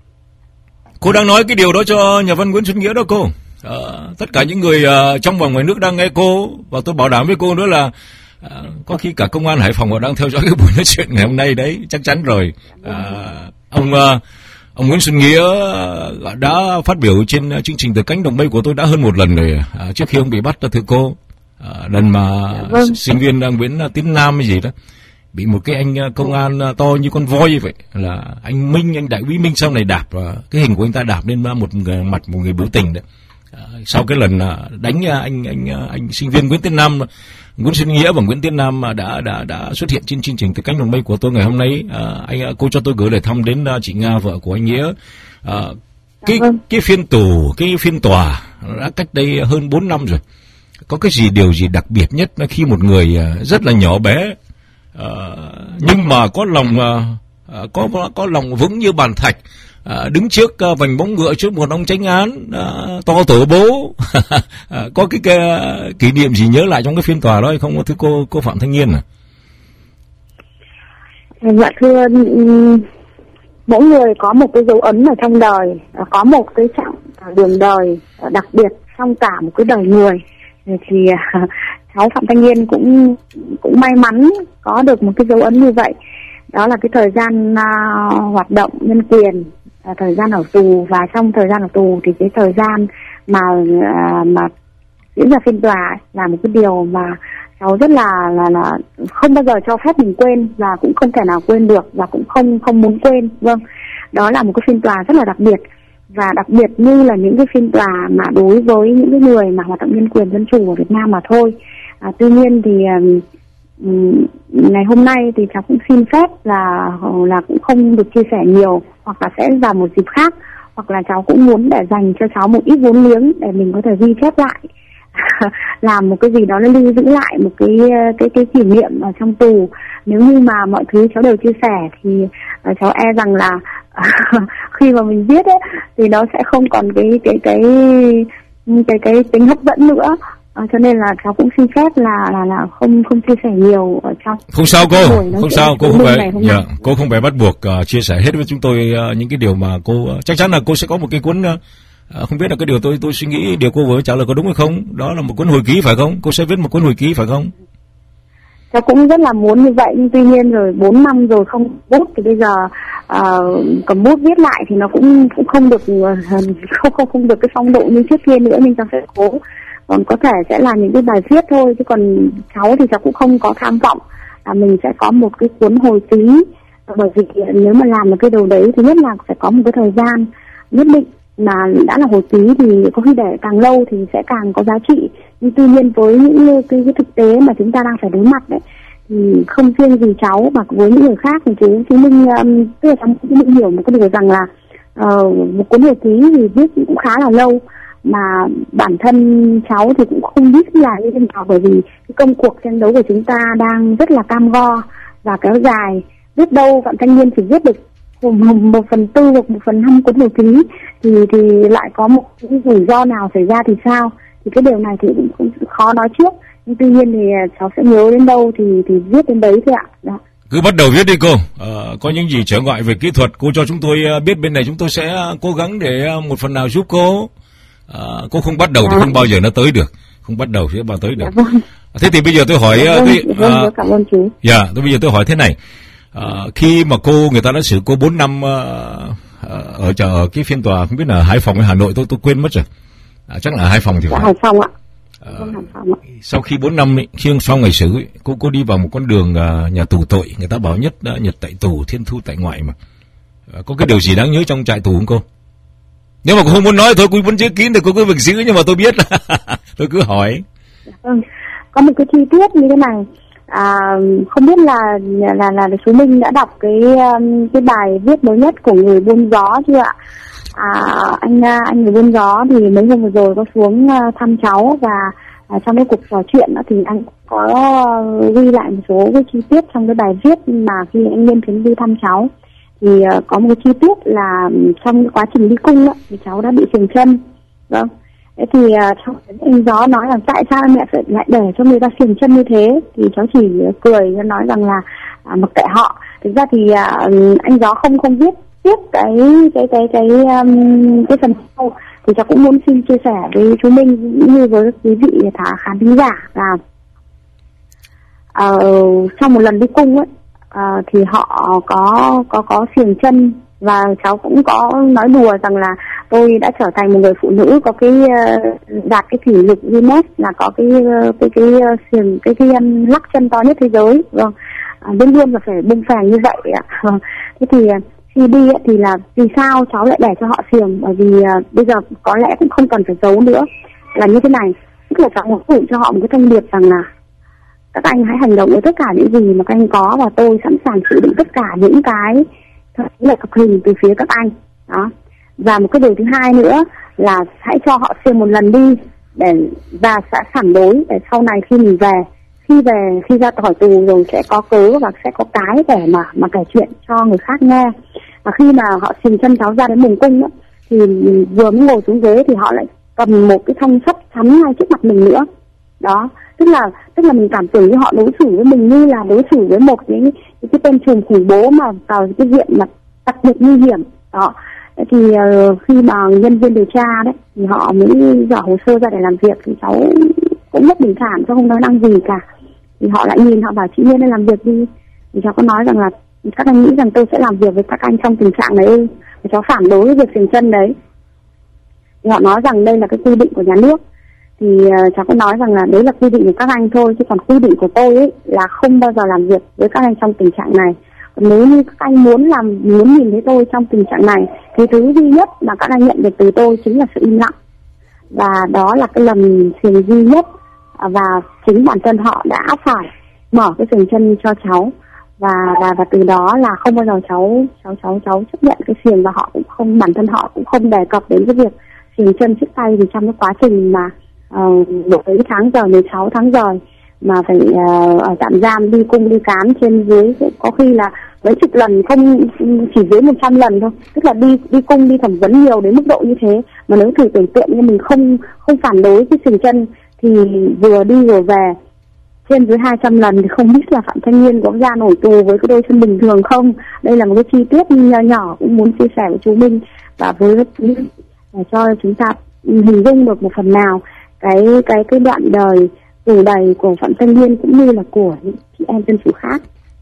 Cô đang nói cái điều đó cho nhà văn Nguyễn Xuân Nghĩa đó cô. À, tất cả những người uh, trong và ngoài nước đang nghe cô, và tôi bảo đảm với cô nữa là uh, có khi cả công an Hải Phòng họ đang theo dõi cái buổi nói chuyện ngày hôm nay đấy, chắc chắn rồi. Uh, ông uh, ông Nguyễn Xuân Nghĩa đã phát biểu trên chương trình Từ Cánh Đồng Mây của tôi đã hơn một lần rồi, à, trước khi ông bị bắt, thưa cô. À, lần mà vâng. sinh viên Nguyễn Tiến Nam hay gì đó bị một cái anh công an to như con voi vậy, là anh Minh, anh đại úy Minh sau này đạp cái hình của anh ta đạp lên một người, mặt một người biểu tình đấy. À, sau cái lần đánh anh anh anh sinh viên Nguyễn Tiến Nam, Nguyễn Xuân Nghĩa và Nguyễn Tiến Nam đã đã đã xuất hiện trên chương trình Từ Cánh Đồng Mây của tôi ngày hôm nay. À, anh cô cho tôi gửi lời thăm đến chị Nga, vợ của anh Nghĩa. À, cái cái phiên tù, cái phiên tòa đã cách đây hơn bốn năm rồi. Có cái gì điều gì đặc biệt nhất khi một người rất là nhỏ bé à, nhưng mà có lòng à, có có lòng vững như bàn thạch, à, đứng trước à, vành móng ngựa trước một ông chánh án à, to tổ bố. à, có cái, cái kỷ niệm gì nhớ lại trong cái phiên tòa đó hay không thưa cô cô Phạm Thanh Nhiên à? Dạ thưa, mỗi người có một cái dấu ấn ở trong đời, có một cái chặng đường đời đặc biệt trong cả một cái đời người. Thì cháu Phạm Thanh Nhiên cũng cũng may mắn có được một cái dấu ấn như vậy. Đó là cái thời gian uh, hoạt động nhân quyền, uh, thời gian ở tù, và trong thời gian ở tù thì cái thời gian mà uh, mà diễn ra phiên tòa là một cái điều mà cháu rất là là là không bao giờ cho phép mình quên, và cũng không thể nào quên được, và cũng không không muốn quên. Vâng, đó là một cái phiên tòa rất là đặc biệt, và đặc biệt như là những cái phiên tòa mà đối với những cái người mà hoạt động nhân quyền dân chủ ở Việt Nam mà thôi. À, tuy nhiên thì um, ngày hôm nay thì cháu cũng xin phép là là cũng không được chia sẻ nhiều, hoặc là sẽ vào một dịp khác, hoặc là cháu cũng muốn để dành cho cháu một ít vốn liếng để mình có thể ghi chép lại, làm một cái gì đó nó lưu giữ lại một cái cái cái kỷ niệm ở trong tù. Nếu như mà mọi thứ cháu đều chia sẻ thì uh, cháu e rằng là khi mà mình viết ấy thì nó sẽ không còn cái cái cái cái cái, cái tính hấp dẫn nữa. À, cho nên là cháu cũng xin phép là là là không không chia sẻ nhiều ở trong. Không sao cô, không sao cô không phải, dạ, cô không phải bắt buộc uh, chia sẻ hết với chúng tôi uh, những cái điều mà cô uh, chắc chắn là cô sẽ có một cái cuốn uh, không biết là cái điều tôi tôi suy nghĩ điều cô vừa trả lời có đúng hay không. Đó là một cuốn hồi ký phải không? Cô sẽ viết một cuốn hồi ký phải không? Cháu cũng rất là muốn như vậy, nhưng tuy nhiên rồi bốn năm rồi không bút thì bây giờ uh, cầm bút viết lại thì nó cũng cũng không được uh, không không không được cái phong độ như trước kia nữa, nhưng cháu sẽ cố. Còn có thể sẽ là những cái bài viết thôi, chứ còn cháu thì cháu cũng không có tham vọng là mình sẽ có một cái cuốn hồi ký, bởi vì nếu mà làm một cái điều đấy, thứ nhất là phải có một cái thời gian nhất định, mà đã là hồi ký thì có khi để càng lâu thì sẽ càng có giá trị. Nhưng tuy nhiên với những cái, cái thực tế mà chúng ta đang phải đối mặt đấy, thì không riêng gì cháu mà với những người khác thì chú chú Minh um, tức là cháu cũng hiểu một cái điều rằng là uh, một cuốn hồi ký thì viết cũng khá là lâu, mà bản thân cháu thì cũng không biết là như thế nào, bởi vì cái công cuộc tranh đấu của chúng ta đang rất là cam go và kéo dài. Biết đâu Phạm Thanh Nghiên chỉ viết được một phần tư hoặc một phần năm cuốn hồi ký thì thì lại có một cái rủi ro nào xảy ra thì sao? Thì cái điều này thì cũng, cũng khó nói trước. Nhưng tuy nhiên thì cháu sẽ nhớ đến đâu thì thì viết đến đấy thôi ạ. Đó. Cứ bắt đầu viết đi cô. Ờ, có những gì trở ngại về kỹ thuật cô cho chúng tôi biết, bên này chúng tôi sẽ cố gắng để một phần nào giúp cô. Ờ, cô không bắt đầu thì không bao giờ nó tới được, không bắt đầu thì không bao tới được. Dạ vâng. Thế thì bây giờ tôi hỏi, dạ vâng, tôi, dạ vâng, uh, cảm ơn chú. Dạ, tôi bây giờ tôi hỏi thế này. Uh, khi mà cô người ta đã xử cô bốn năm uh, ở ở cái phiên tòa không biết là Hải Phòng hay Hà Nội, tôi tôi quên mất rồi. À, chắc là Hải Phòng thì dạ, phải. Hải Phòng ạ. Uh, sau khi bốn năm ấy, khi sau ngày xử ấy, cô cô đi vào một con đường uh, nhà tù tội, người ta bảo nhất uh, nhật tại tù, thiên thu tại ngoại mà. Uh, có cái điều gì đáng nhớ trong trại tù không cô? Nếu mà cô không muốn nói thôi, cô vẫn giữ kín thì cô cứ việc giữ, nhưng mà tôi biết là tôi cứ hỏi. Vâng, có một cái chi tiết như thế này. À, không biết là là là chú Minh đã đọc cái cái bài viết mới nhất của Người Buôn Gió chưa ạ? À, anh anh Người Buôn Gió thì mấy hôm vừa rồi có xuống thăm cháu, và à, trong cái cuộc trò chuyện đó thì anh có ghi lại một số cái chi tiết trong cái bài viết mà khi anh lên chuyến đi thăm cháu. Thì uh, có một cái chi tiết là trong cái quá trình đi cung đó, thì cháu đã bị xiềng chân. Vâng. Thế thì uh, anh Gió nói rằng tại sao mẹ phải lại để cho người ta xiềng chân như thế, thì cháu chỉ cười nói rằng là uh, mặc kệ họ. Thực ra thì uh, anh Gió không không viết tiếp cái cái cái cái um, cái phần sau, thì cháu cũng muốn xin chia sẻ với chú Minh cũng như với quý vị thả khán thính giả là uh, sau một lần đi cung ấy, uh, thì họ có có có xiềng chân, và cháu cũng có nói đùa rằng là tôi đã trở thành một người phụ nữ có cái uh, đạt cái kỷ lục Guinness là có cái uh, cái cái xiềng cái cái, cái um, lắc chân to nhất thế giới. Vâng, uh, luôn luôn là phải bung phèn như vậy ạ. Uh, thế thì uh, khi đi ấy, thì là vì sao cháu lại để cho họ xiềng, bởi vì uh, bây giờ có lẽ cũng không cần phải giấu nữa, là như thế này, tức là cháu muốn gửi cho họ một cái thông điệp rằng là các anh hãy hành động với tất cả những gì mà các anh có, và tôi sẵn sàng chịu đựng tất cả những cái thậm chí là cực hình từ phía các anh đó. Và một cái điều thứ hai nữa là hãy cho họ xiềng một lần đi, để và sẽ phản đối để sau này khi mình về, khi về khi ra khỏi tù rồi sẽ có cớ và sẽ có cái để mà mà kể chuyện cho người khác nghe. Và khi mà họ xiềng chân cháu ra đến mùng cung đó, thì vừa mới ngồi xuống ghế thì họ lại cầm một cái thanh sắt chắn ngay trước mặt mình nữa đó. Tức là tức là mình cảm tưởng như họ đối xử với mình như là đối xử với một cái cái, cái tên trùm khủng bố mà vào cái diện mà đặc biệt nguy hiểm đó. Thì uh, khi mà nhân viên điều tra đấy thì họ mới dở hồ sơ ra để làm việc, thì cháu cũng rất bình thản, cháu không nói năng gì cả. Thì họ lại nhìn, họ bảo chị Nhiên lên làm việc đi. Thì cháu có nói rằng là các anh nghĩ rằng tôi sẽ làm việc với các anh trong tình trạng này ư? Thì cháu phản đối với việc xiềng chân đấy. Thì họ nói rằng đây là cái quy định của nhà nước. Thì uh, cháu có nói rằng là đấy là quy định của các anh thôi, chứ còn quy định của tôi ấy là không bao giờ làm việc với các anh trong tình trạng này. Còn nếu như các anh muốn làm, muốn nhìn thấy tôi trong tình trạng này, thì thứ duy nhất mà các anh nhận được từ tôi chính là sự im lặng. Và đó là cái lầm xiềng duy nhất, và chính bản thân họ đã phải mở cái xiềng chân cho cháu, và và và từ đó là không bao giờ cháu cháu cháu cháu chấp nhận cái xiềng, và họ cũng không, bản thân họ cũng không đề cập đến cái việc xiềng chân siết tay. Vì trong cái quá trình mà uh, đổ tới cái tháng giờ mười sáu tháng rồi mà phải uh, ở tạm giam, đi cung đi cán trên dưới có khi là mấy chục lần, không chỉ dưới một trăm lần thôi. Tức là đi đi cung đi thẩm vấn nhiều đến mức độ như thế, mà nếu thử tưởng tượng như mình không không phản đối cái xiềng chân thì vừa đi vừa về trên dưới hai trăm lần, thì không biết là Phạm Thanh Nghiên có ra nổi tù với cái đôi chân bình thường không. Đây là một cái chi tiết nhỏ nhỏ cũng muốn chia sẻ với chú Minh và với để cho chúng ta hình dung được một phần nào cái cái cái đoạn đời tù đầy của Phạm Thanh Nghiên cũng như là của những chị em dân chủ khác.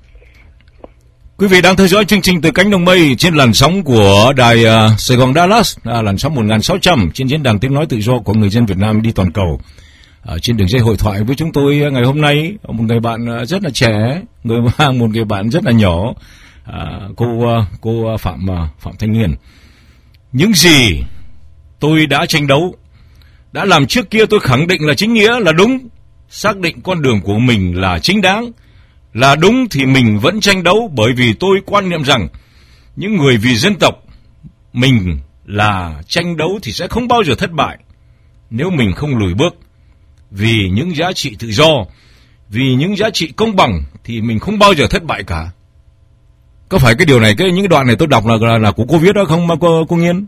Quý vị đang theo dõi chương trình Từ Cánh Đồng Mây trên làn sóng của đài uh, Sài Gòn Dallas, uh, làn sóng một nghìn sáu trăm trên diễn đàn tiếng nói tự do của người dân Việt Nam đi toàn cầu. Uh, trên đường dây hội thoại với chúng tôi uh, ngày hôm nay, một người bạn uh, rất là trẻ, người mang một người bạn rất là nhỏ, uh, cô uh, cô Phạm uh, Phạm Thanh Nghiên. Những gì tôi đã tranh đấu đã làm trước kia tôi khẳng định là chính nghĩa, là đúng. Xác định con đường của mình là chính đáng, là đúng thì mình vẫn tranh đấu, bởi vì tôi quan niệm rằng những người vì dân tộc mình là tranh đấu thì sẽ không bao giờ thất bại nếu mình không lùi bước. Vì những giá trị tự do, vì những giá trị công bằng thì mình không bao giờ thất bại cả. Có phải cái điều này, cái những đoạn này tôi đọc là là, là của cô viết đó không mà cô, cô Nghiên?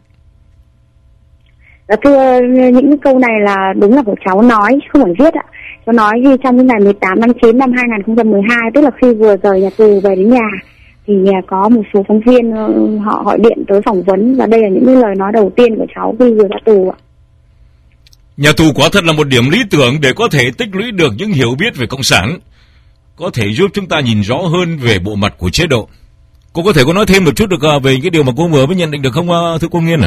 Dạ thưa, những cái câu này là đúng là của cháu nói, không phải viết ạ. Cháu nói ghi trong cái ngày mười tám tháng chín năm hai nghìn không trăm mười hai, tức là khi vừa rời nhà tù về đến nhà, thì có một số phóng viên họ gọi điện tới phỏng vấn, và đây là những cái lời nói đầu tiên của cháu khi vừa ra tù ạ. Nhà tù quả thật là một điểm lý tưởng để có thể tích lũy được những hiểu biết về Cộng sản, có thể giúp chúng ta nhìn rõ hơn về bộ mặt của chế độ. Cô có thể có nói thêm một chút được về cái điều mà cô vừa mới nhận định được không, thưa cô Nghiên à?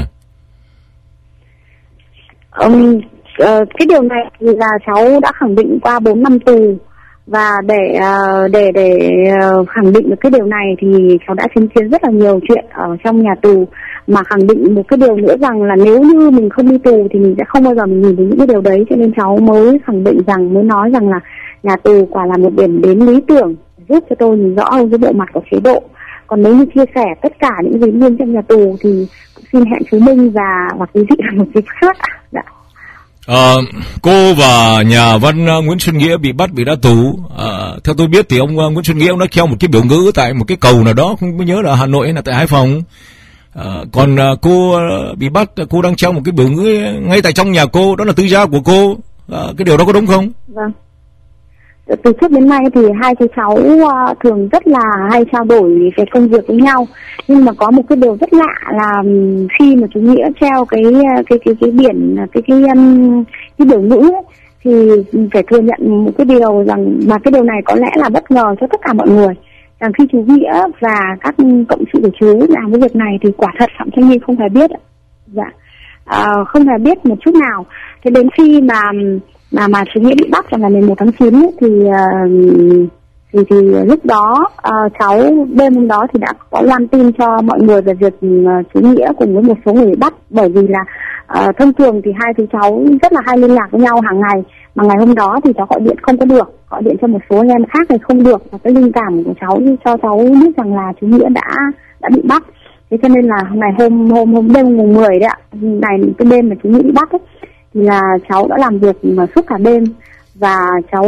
Um, uh, cái điều này thì là cháu đã khẳng định qua bốn năm tù, và để uh, để để uh, khẳng định được cái điều này thì cháu đã chứng kiến rất là nhiều chuyện ở trong nhà tù, mà khẳng định một cái điều nữa rằng là nếu như mình không đi tù thì mình sẽ không bao giờ mình nhìn thấy những cái điều đấy, cho nên cháu mới khẳng định rằng, mới nói rằng là nhà tù quả là một điểm đến lý tưởng giúp cho tôi nhìn rõ hơn cái bộ mặt của chế độ. Còn nếu như chia sẻ tất cả những gì liên trong nhà tù thì xin hẹn chú Minh và và quý vị là một cái khác. Dạ. À, cô và nhà văn Nguyễn Xuân Nghĩa bị bắt, bị đá tù. À, theo tôi biết thì ông Nguyễn Xuân Nghĩa ông đã treo một cái biểu ngữ tại một cái cầu nào đó, không nhớ là Hà Nội hay là tại Hải Phòng. À, còn à, cô bị bắt, cô đang treo một cái biểu ngữ ngay tại trong nhà cô, đó là tư gia của cô. À, cái điều đó có đúng không? Vâng. Từ trước đến nay thì hai chú cháu uh, thường rất là hay trao đổi về công việc với nhau, nhưng mà có một cái điều rất lạ là khi mà chú Nghĩa treo cái cái cái cái biển cái cái um, cái biểu ngữ ấy, thì phải thừa nhận một cái điều rằng, mà cái điều này có lẽ là bất ngờ cho tất cả mọi người, rằng khi chú Nghĩa và các cộng sự của chú làm cái việc này thì quả thật Phạm Thanh Nhi không hề biết, dạ, à, không hề biết một chút nào. Thế đến khi mà mà mà chú Nghĩa bị bắt vào ngày mười một tháng chín ấy, thì uh, thì thì lúc đó uh, cháu đêm hôm đó thì đã có loan tin cho mọi người về việc uh, chú Nghĩa cùng với một số người bị bắt, bởi vì là uh, thông thường thì hai chú cháu rất là hay liên lạc với nhau hàng ngày, mà ngày hôm đó thì cháu gọi điện không có được, gọi điện cho một số anh em khác thì không được, và cái linh cảm của cháu cho cháu biết rằng là chú Nghĩa đã đã bị bắt. Thế cho nên là ngày hôm hôm hôm đêm mùng mười đấy ạ, ngày cái đêm mà chú Nghĩa bị bắt ấy, thì là cháu đã làm việc mà suốt cả đêm, và cháu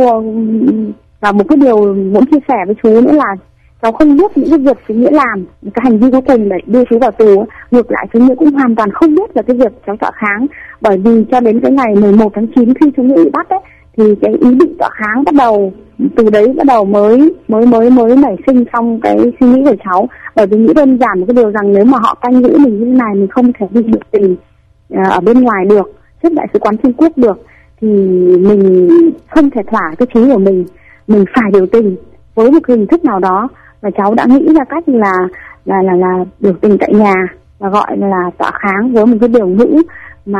và một cái điều muốn chia sẻ với chú nữa là cháu không biết những cái việc chú Nghĩa làm, cái hành vi cuối cùng để đưa chú vào tù. Ngược lại chú Nghĩa cũng hoàn toàn không biết về cái việc cháu tọa kháng, bởi vì cho đến cái ngày mười một tháng chín khi chú Nghĩa bị bắt ấy, thì cái ý định tọa kháng bắt đầu từ đấy bắt đầu mới mới mới mới nảy sinh trong cái suy nghĩ của cháu, bởi vì nghĩ đơn giản một cái điều rằng nếu mà họ canh giữ mình như thế này, mình không thể đi biểu tình ở bên ngoài được, trước đại sứ quán Trung Quốc được, thì mình không thể thỏa cái chí của mình, mình phải biểu tình với một hình thức nào đó. Và cháu đã nghĩ ra cách là là là là biểu tình tại nhà, và gọi là tọa kháng với một cái biểu ngữ mà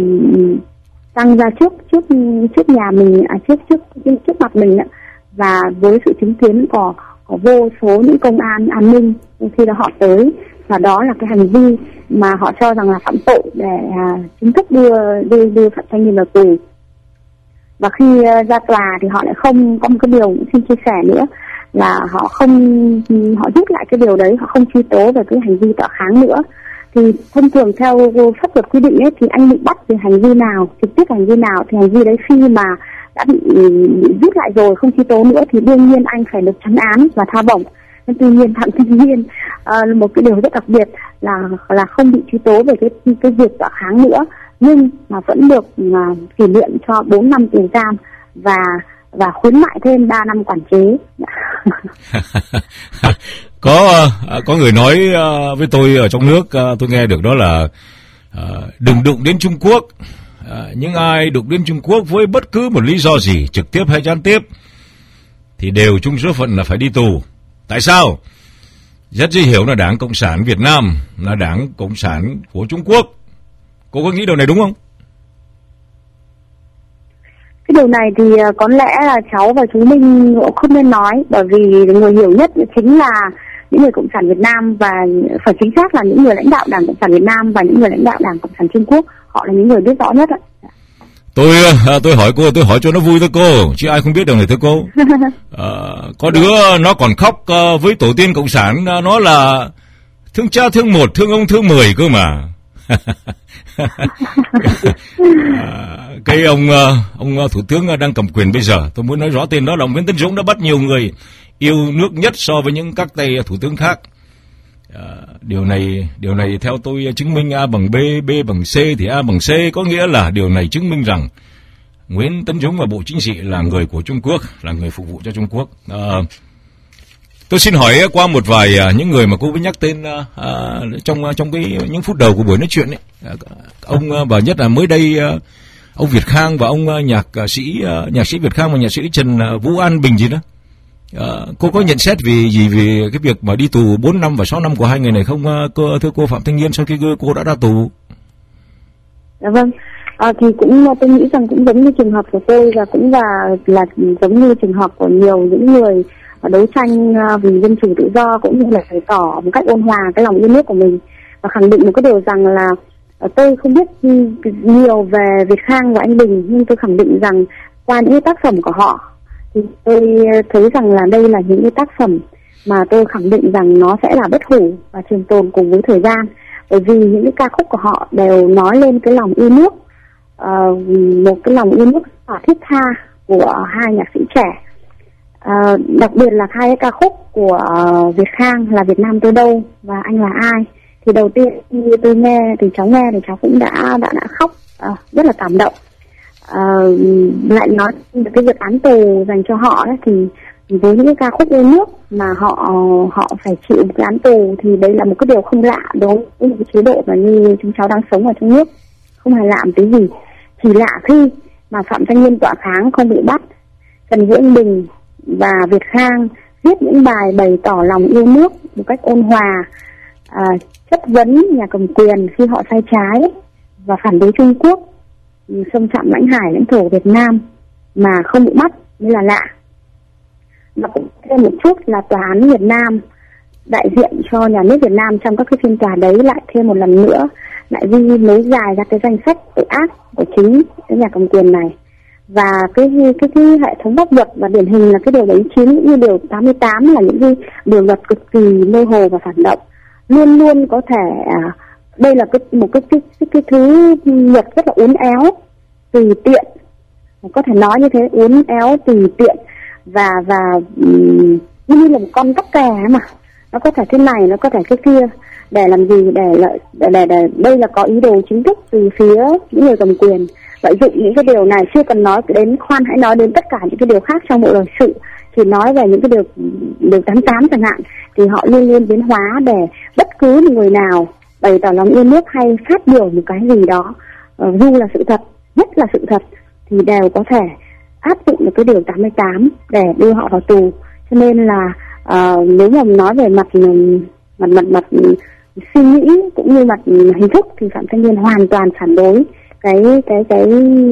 tăng ra trước trước trước nhà mình, à, trước trước trước mặt mình ạ. Và với sự chứng kiến của có vô số những công an an ninh khi đó họ tới, và đó là cái hành vi mà họ cho rằng là phạm tội để à, chính thức đưa đưa đưa Phạm Thanh Nhi vào tù. Và khi uh, ra tòa thì họ lại không có một cái điều cũng xin chia sẻ nữa là họ không họ rút lại cái điều đấy, họ không truy tố về cái hành vi tọa kháng nữa. Thì thông thường theo pháp luật quy định ấy, thì anh bị bắt về hành vi nào, trực tiếp hành vi nào, thì hành vi đấy khi mà đã bị, bị rút lại rồi, không truy tố nữa, thì đương nhiên anh phải được trấn án và tha bổng. Nhưng tuy nhiên Phạm Thanh Nhi uh, một cái điều rất đặc biệt là là không bị truy tố về cái cái việc tọa kháng nữa, nhưng mà vẫn được uh, kỷ niệm cho bốn năm tù giam và và khuyến mại thêm ba năm quản chế. có có người nói uh, với tôi ở trong nước, uh, tôi nghe được đó là uh, đừng đụng đến Trung Quốc. Uh, những ai đụng đến Trung Quốc với bất cứ một lý do gì, trực tiếp hay gián tiếp, thì đều chung số phận là phải đi tù. Tại sao? Rất dễ hiểu là Đảng Cộng sản Việt Nam là Đảng Cộng sản của Trung Quốc. Cô có nghĩ điều này đúng không? Cái điều này thì có lẽ là cháu và chú Minh cũng không nên nói, bởi vì người hiểu nhất chính là những người Cộng sản Việt Nam, và phải chính xác là những người lãnh đạo Đảng Cộng sản Việt Nam và những người lãnh đạo Đảng Cộng sản Trung Quốc. Họ là những người biết rõ nhất ạ. Tôi tôi hỏi cô, tôi hỏi cho nó vui thôi cô, chứ ai không biết điều này thưa cô. À, có đứa nó còn khóc uh, với tổ tiên cộng sản, uh, nó là thương cha thương một, thương ông thương mười cơ mà. À, cái ông uh, ông thủ tướng đang cầm quyền bây giờ, tôi muốn nói rõ tên đó là ông Nguyễn Tấn Dũng, đã bắt nhiều người yêu nước nhất so với những các tay thủ tướng khác. À, điều này điều này theo tôi chứng minh A bằng B, B bằng C thì A bằng C, có nghĩa là điều này chứng minh rằng Nguyễn Tấn Dũng và Bộ Chính trị là người của Trung Quốc, là người phục vụ cho Trung Quốc. À, tôi xin hỏi qua một vài à, những người mà cô mới nhắc tên à, trong trong cái những phút đầu của buổi nói chuyện ấy. À, ông và nhất là mới đây à, ông Việt Khang và ông à, nhạc sĩ à, nhạc sĩ Việt Khang và nhạc sĩ Trần à, Vũ An Bình gì đó. À, cô có nhận xét vì gì về cái việc mà đi tù bốn năm và sáu năm của hai người này không, cô, thưa cô Phạm Thanh Nghiên, sau khi cô đã ra tù? Dạ vâng, à, thì cũng tôi nghĩ rằng cũng giống như trường hợp của tôi và cũng là là giống như trường hợp của nhiều những người đấu tranh vì dân chủ tự do, cũng như là bày tỏ một cách ôn hòa cái lòng yêu nước của mình, và khẳng định một cái điều rằng là tôi không biết nhiều về Việt Khang và anh Bình, nhưng tôi khẳng định rằng qua những tác phẩm của họ thì tôi thấy rằng là đây là những cái tác phẩm mà tôi khẳng định rằng nó sẽ là bất hủ và trường tồn cùng với thời gian, bởi vì những cái ca khúc của họ đều nói lên cái lòng yêu nước, uh, một cái lòng yêu nước và thiết tha của hai nhạc sĩ trẻ. Uh, đặc biệt là hai cái ca khúc của uh, Việt Khang là Việt Nam tôi đâu và Anh là ai, thì đầu tiên khi tôi nghe thì cháu nghe thì cháu cũng đã đã đã khóc, uh, rất là cảm động. Uh, lại nói cái việc án tù dành cho họ ấy, thì với những cái ca khúc yêu nước mà họ họ phải chịu một cái án tù thì đấy là một cái điều không lạ đối với một cái chế độ mà như chúng cháu đang sống ở trong nước, không hề lạ một tí gì. Chỉ lạ khi mà Phạm Thanh Nghiên tọa kháng không bị bắt, Trần Vũ Anh Bình và Việt Khang viết những bài bày tỏ lòng yêu nước một cách ôn hòa, à, chất vấn nhà cầm quyền khi họ sai trái và phản đối Trung Quốc xâm phạm lãnh hải lãnh thổ Việt Nam mà không bị bắt mới là lạ. Và cũng thêm một chút là tòa án Việt Nam đại diện cho nhà nước Việt Nam trong các cái phiên tòa đấy lại thêm một lần nữa lại ghi nối dài ra cái danh sách tội ác của chính cái nhà cầm quyền này, và cái cái cái hệ thống pháp luật, và điển hình là cái điều bảy mươi chín cũng như điều tám mươi tám là những cái điều luật cực kỳ mơ hồ và phản động, luôn luôn có thể à, đây là cái một cái cái cái, cái thứ luật rất là uốn éo, tùy tiện, có thể nói như thế, uốn éo tùy tiện và và um, như là một con tắc kè mà nó có thể thế này, nó có thể cái kia, để làm gì, để lợi để, để, để đây là có ý đồ chính thức từ phía những người cầm quyền lợi dụng những cái điều này. Chưa cần nói đến, khoan hãy nói đến tất cả những cái điều khác trong bộ luật sự, chỉ nói về những cái điều điều tám mươi tám chẳng hạn, thì họ luôn luôn biến hóa để bất cứ một người nào bày tỏ lòng yêu nước hay phát biểu một cái gì đó, uh, dù là sự thật, nhất là sự thật, thì đều có thể áp dụng được cái điều tám mươi tám để đưa họ vào tù. Cho nên là uh, nếu mà nói về mặt mặt mặt mặt suy nghĩ cũng như mặt hình thức thì Phạm Thanh Nghiên hoàn toàn phản đối cái cái cái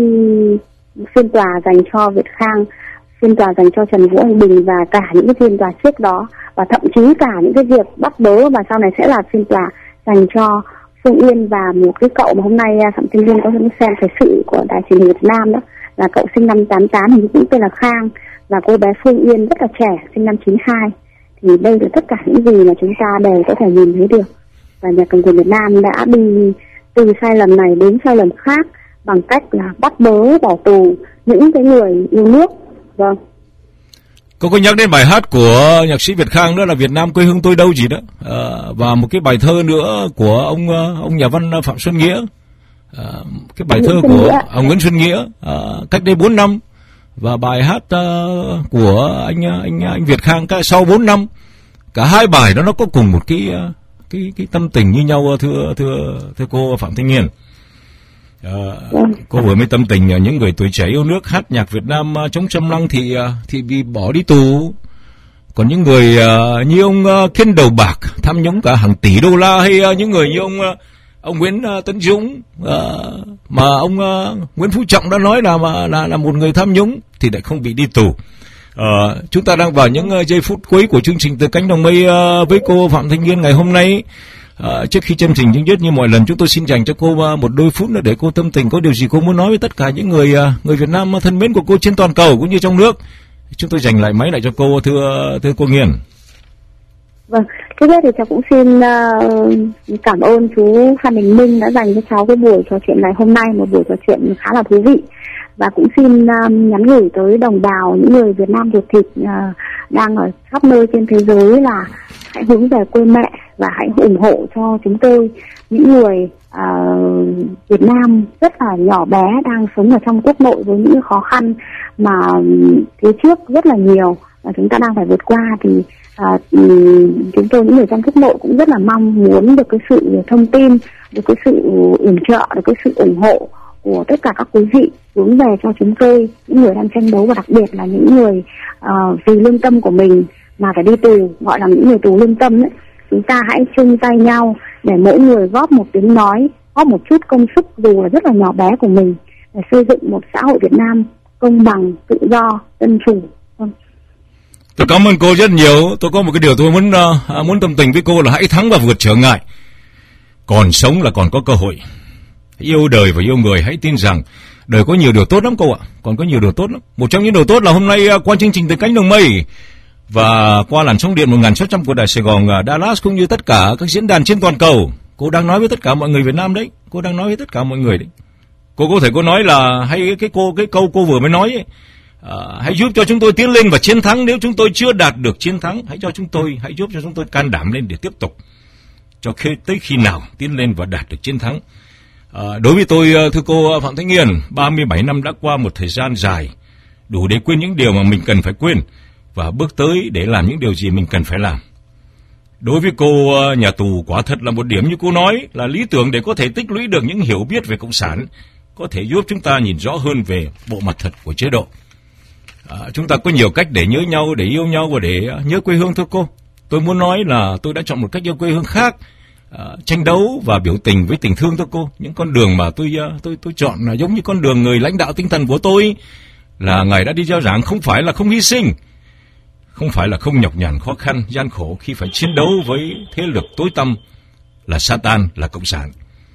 phiên tòa dành cho Việt Khang, phiên tòa dành cho Trần Vũ Anh Bình và cả những cái phiên tòa trước đó, và thậm chí cả những cái việc bắt bớ và sau này sẽ là phiên tòa dành cho Phương Yên và một cái cậu mà hôm nay Phạm Thanh Nghiên có xem thời sự của Đài Truyền hình Việt Nam, đó là cậu sinh năm tám mươi tám, hình cũng tên là Khang, và cô bé Phương Yên rất là trẻ, sinh năm chín mươi hai. Thì đây là tất cả những gì mà chúng ta đều có thể nhìn thấy được, và nhà cầm quyền Việt Nam đã đi từ sai lầm này đến sai lầm khác bằng cách là bắt bớ, bỏ tù những cái người yêu nước. Vâng. Cô có nhắc đến bài hát của nhạc sĩ Việt Khang đó là Việt Nam quê hương tôi đâu gì đó, à, và một cái bài thơ nữa của ông ông nhà văn Phạm Xuân Nghĩa, à, cái bài thơ của ông Nguyễn Xuân Nghĩa à, cách đây bốn năm, và bài hát uh, của anh anh anh Việt Khang cái sau bốn năm. Cả hai bài đó nó có cùng một cái cái cái tâm tình như nhau, thưa thưa thưa cô Phạm Thanh Nghiên. Uh, cô vừa mới tâm tình những người tuổi trẻ yêu nước hát nhạc Việt Nam uh, chống xâm lăng thì uh, thì bị bỏ đi tù, còn những người uh, như ông uh, Kiên Đầu Bạc tham nhũng cả hàng tỷ đô la, hay uh, những người như ông uh, ông Nguyễn uh, Tấn Dũng uh, mà ông uh, Nguyễn Phú Trọng đã nói là mà là là một người tham nhũng thì lại không bị đi tù. Uh, chúng ta đang vào những uh, giây phút cuối của chương trình Từ Cánh Đồng Mây uh, với cô Phạm Thanh Nghiên ngày hôm nay. À, trước khi chương trình chính thức như mọi lần, chúng tôi xin dành cho cô một đôi phút nữa để cô tâm tình có điều gì cô muốn nói với tất cả những người người Việt Nam thân mến của cô trên toàn cầu cũng như trong nước. Chúng tôi dành lại máy lại cho cô, thưa thưa cô Nghiên. Vâng, trước hết thì cháu cũng xin uh, cảm ơn chú Phan Đình Minh đã dành cho cháu cái buổi trò chuyện ngày hôm nay, một buổi trò chuyện khá là thú vị. Và cũng xin uh, nhắn gửi tới đồng bào những người Việt Nam ruột thịt uh, đang ở khắp nơi trên thế giới là hãy hướng về quê mẹ và hãy ủng hộ cho chúng tôi, những người uh, Việt Nam rất là nhỏ bé đang sống ở trong quốc nội với những khó khăn mà phía trước rất là nhiều và chúng ta đang phải vượt qua. Thì uh, chúng tôi những người trong quốc nội cũng rất là mong muốn được cái sự thông tin, được cái sự yểm trợ, được cái sự ủng hộ của tất cả các quý vị hướng về cho chúng tôi, những người đang tranh đấu và đặc biệt là những người uh, vì lương tâm của mình mà phải đi tù, gọi là những người tù lương tâm ấy. Chúng ta hãy chung tay nhau để mỗi người góp một tiếng nói, góp một chút công sức dù là rất là nhỏ bé của mình để xây dựng một xã hội Việt Nam công bằng, tự do, dân chủ. Vâng. Tôi cảm ơn cô rất nhiều. Tôi có một cái điều tôi muốn uh, muốn tâm tình với cô là hãy thắng và vượt trở ngại. Còn sống là còn có cơ hội. Yêu đời và yêu người, hãy tin rằng đời có nhiều điều tốt lắm cô ạ. Còn có nhiều điều tốt lắm. Một trong những điều tốt là hôm nay uh, qua chương trình Từ Cánh Đồng Mây và qua làn sóng điện một nghìn sáu trăm của Đài Sài Gòn uh, Dallas cũng như tất cả các diễn đàn trên toàn cầu, cô đang nói với tất cả mọi người Việt Nam đấy. Cô đang nói với tất cả mọi người đấy. Cô có thể cô nói là hay cái cô cái câu cô vừa mới nói ấy, à, hãy giúp cho chúng tôi tiến lên và chiến thắng. Nếu chúng tôi chưa đạt được chiến thắng, hãy cho chúng tôi hãy giúp cho chúng tôi can đảm lên để tiếp tục cho khi, tới khi nào tiến lên và đạt được chiến thắng. À, đối với tôi, thưa cô Phạm Thanh Nghiên, ba mươi bảy năm đã qua một thời gian dài đủ để quên những điều mà mình cần phải quên và bước tới để làm những điều gì mình cần phải làm. Đối với cô, nhà tù quả thật là một điểm như cô nói là lý tưởng để có thể tích lũy được những hiểu biết về Cộng sản, có thể giúp chúng ta nhìn rõ hơn về bộ mặt thật của chế độ. À, chúng ta có nhiều cách để nhớ nhau, để yêu nhau và để nhớ quê hương thưa cô. Tôi muốn nói là tôi đã chọn một cách yêu quê hương khác, à, tranh đấu và biểu tình với tình thương thưa cô. Những con đường mà tôi tôi tôi chọn là giống như con đường người lãnh đạo tinh thần của tôi, là Ngài đã đi rao giảng không phải là không hy sinh, không phải là không nhọc nhằn khó khăn gian khổ khi phải chiến đấu với thế lực tối tăm là Satan, là Cộng sản.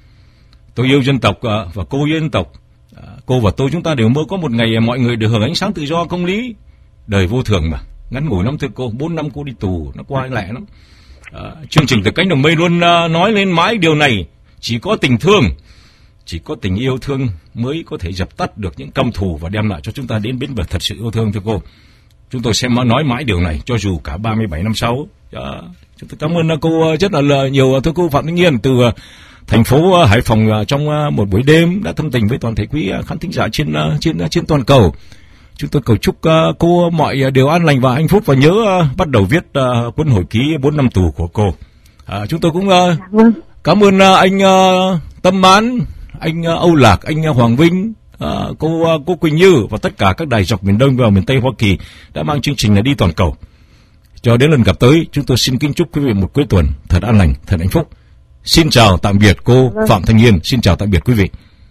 Tôi yêu dân tộc và cô yêu dân tộc. Cô và tôi chúng ta đều mơ có một ngày mọi người được hưởng ánh sáng tự do công lý. Đời vô thường mà, ngắn ngủi lắm thưa cô. Bốn năm cô đi tù nó qua lẹ lắm. À, chương trình Từ Cánh Đồng Mây luôn uh, nói lên mãi điều này. Chỉ có tình thương, chỉ có tình yêu thương mới có thể dập tắt được những căm thù và đem lại cho chúng ta đến bến bờ thật sự yêu thương thưa cô. Chúng tôi sẽ nói mãi điều này cho dù cả ba mươi bảy năm sau. À, chúng tôi cảm ơn cô rất là nhiều thưa cô Phạm Thanh Nghiên từ thành phố Hải Phòng trong một buổi đêm đã thâm tình với toàn thể quý khán thính giả trên trên trên toàn cầu. Chúng tôi cầu chúc cô mọi điều an lành và hạnh phúc và nhớ bắt đầu viết cuốn hồi ký bốn năm tù của cô. À, chúng tôi cũng cảm ơn anh Tâm Mãn, anh Âu Lạc, anh Hoàng Vinh, cô cô Quỳnh Như và tất cả các đài dọc miền Đông và miền Tây Hoa Kỳ đã mang chương trình này đi toàn cầu. Cho đến lần gặp tới, chúng tôi xin kính chúc quý vị một cuối tuần thật an lành, thật hạnh phúc. Xin chào tạm biệt cô vâng. Phạm Thanh Nghiên. Xin chào tạm biệt quý vị.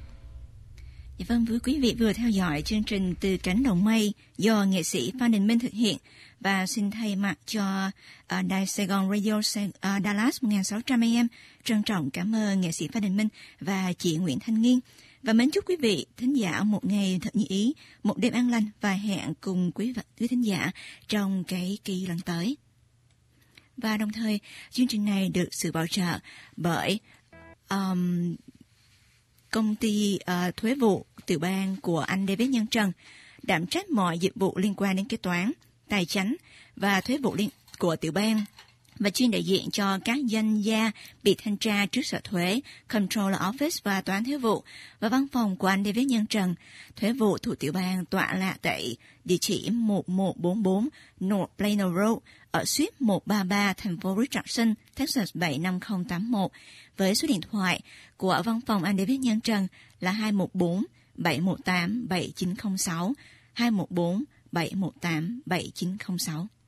Vâng, với quý vị vừa theo dõi chương trình Từ Cánh Đồng Mây do nghệ sĩ Phan Đình Minh thực hiện, và xin thay mặt cho uh, Đài Sài Gòn Radio uh, Dallas một nghìn sáu trăm A M trân trọng cảm ơn nghệ sĩ Phan Đình Minh và chị Nguyễn Thanh Nghiên, và mến chúc quý vị thính giả một ngày thật như ý, một đêm an lành, và hẹn cùng quý vị thính giả trong cái kỳ lần tới. Và đồng thời chương trình này được sự bảo trợ bởi um, công ty uh, thuế vụ tiểu bang của anh David Nhân Trần, đảm trách mọi dịch vụ liên quan đến kế toán, tài chánh và thuế vụ liên của tiểu bang, và chuyên đại diện cho các danh gia bị thanh tra trước sở thuế, Controller Office và toán thuế vụ. Và văn phòng của anh David Nhân Trần, thuế vụ thuộc tiểu bang, tọa lạc tại địa chỉ một một bốn bốn North Plano Road ở suite một ba ba, thành phố Richardson, Texas bảy năm không tám một, với số điện thoại của văn phòng anh David Nhân Trần là hai một bốn bảy một tám bảy chín không sáu, hai một bốn bảy một tám bảy chín không sáu.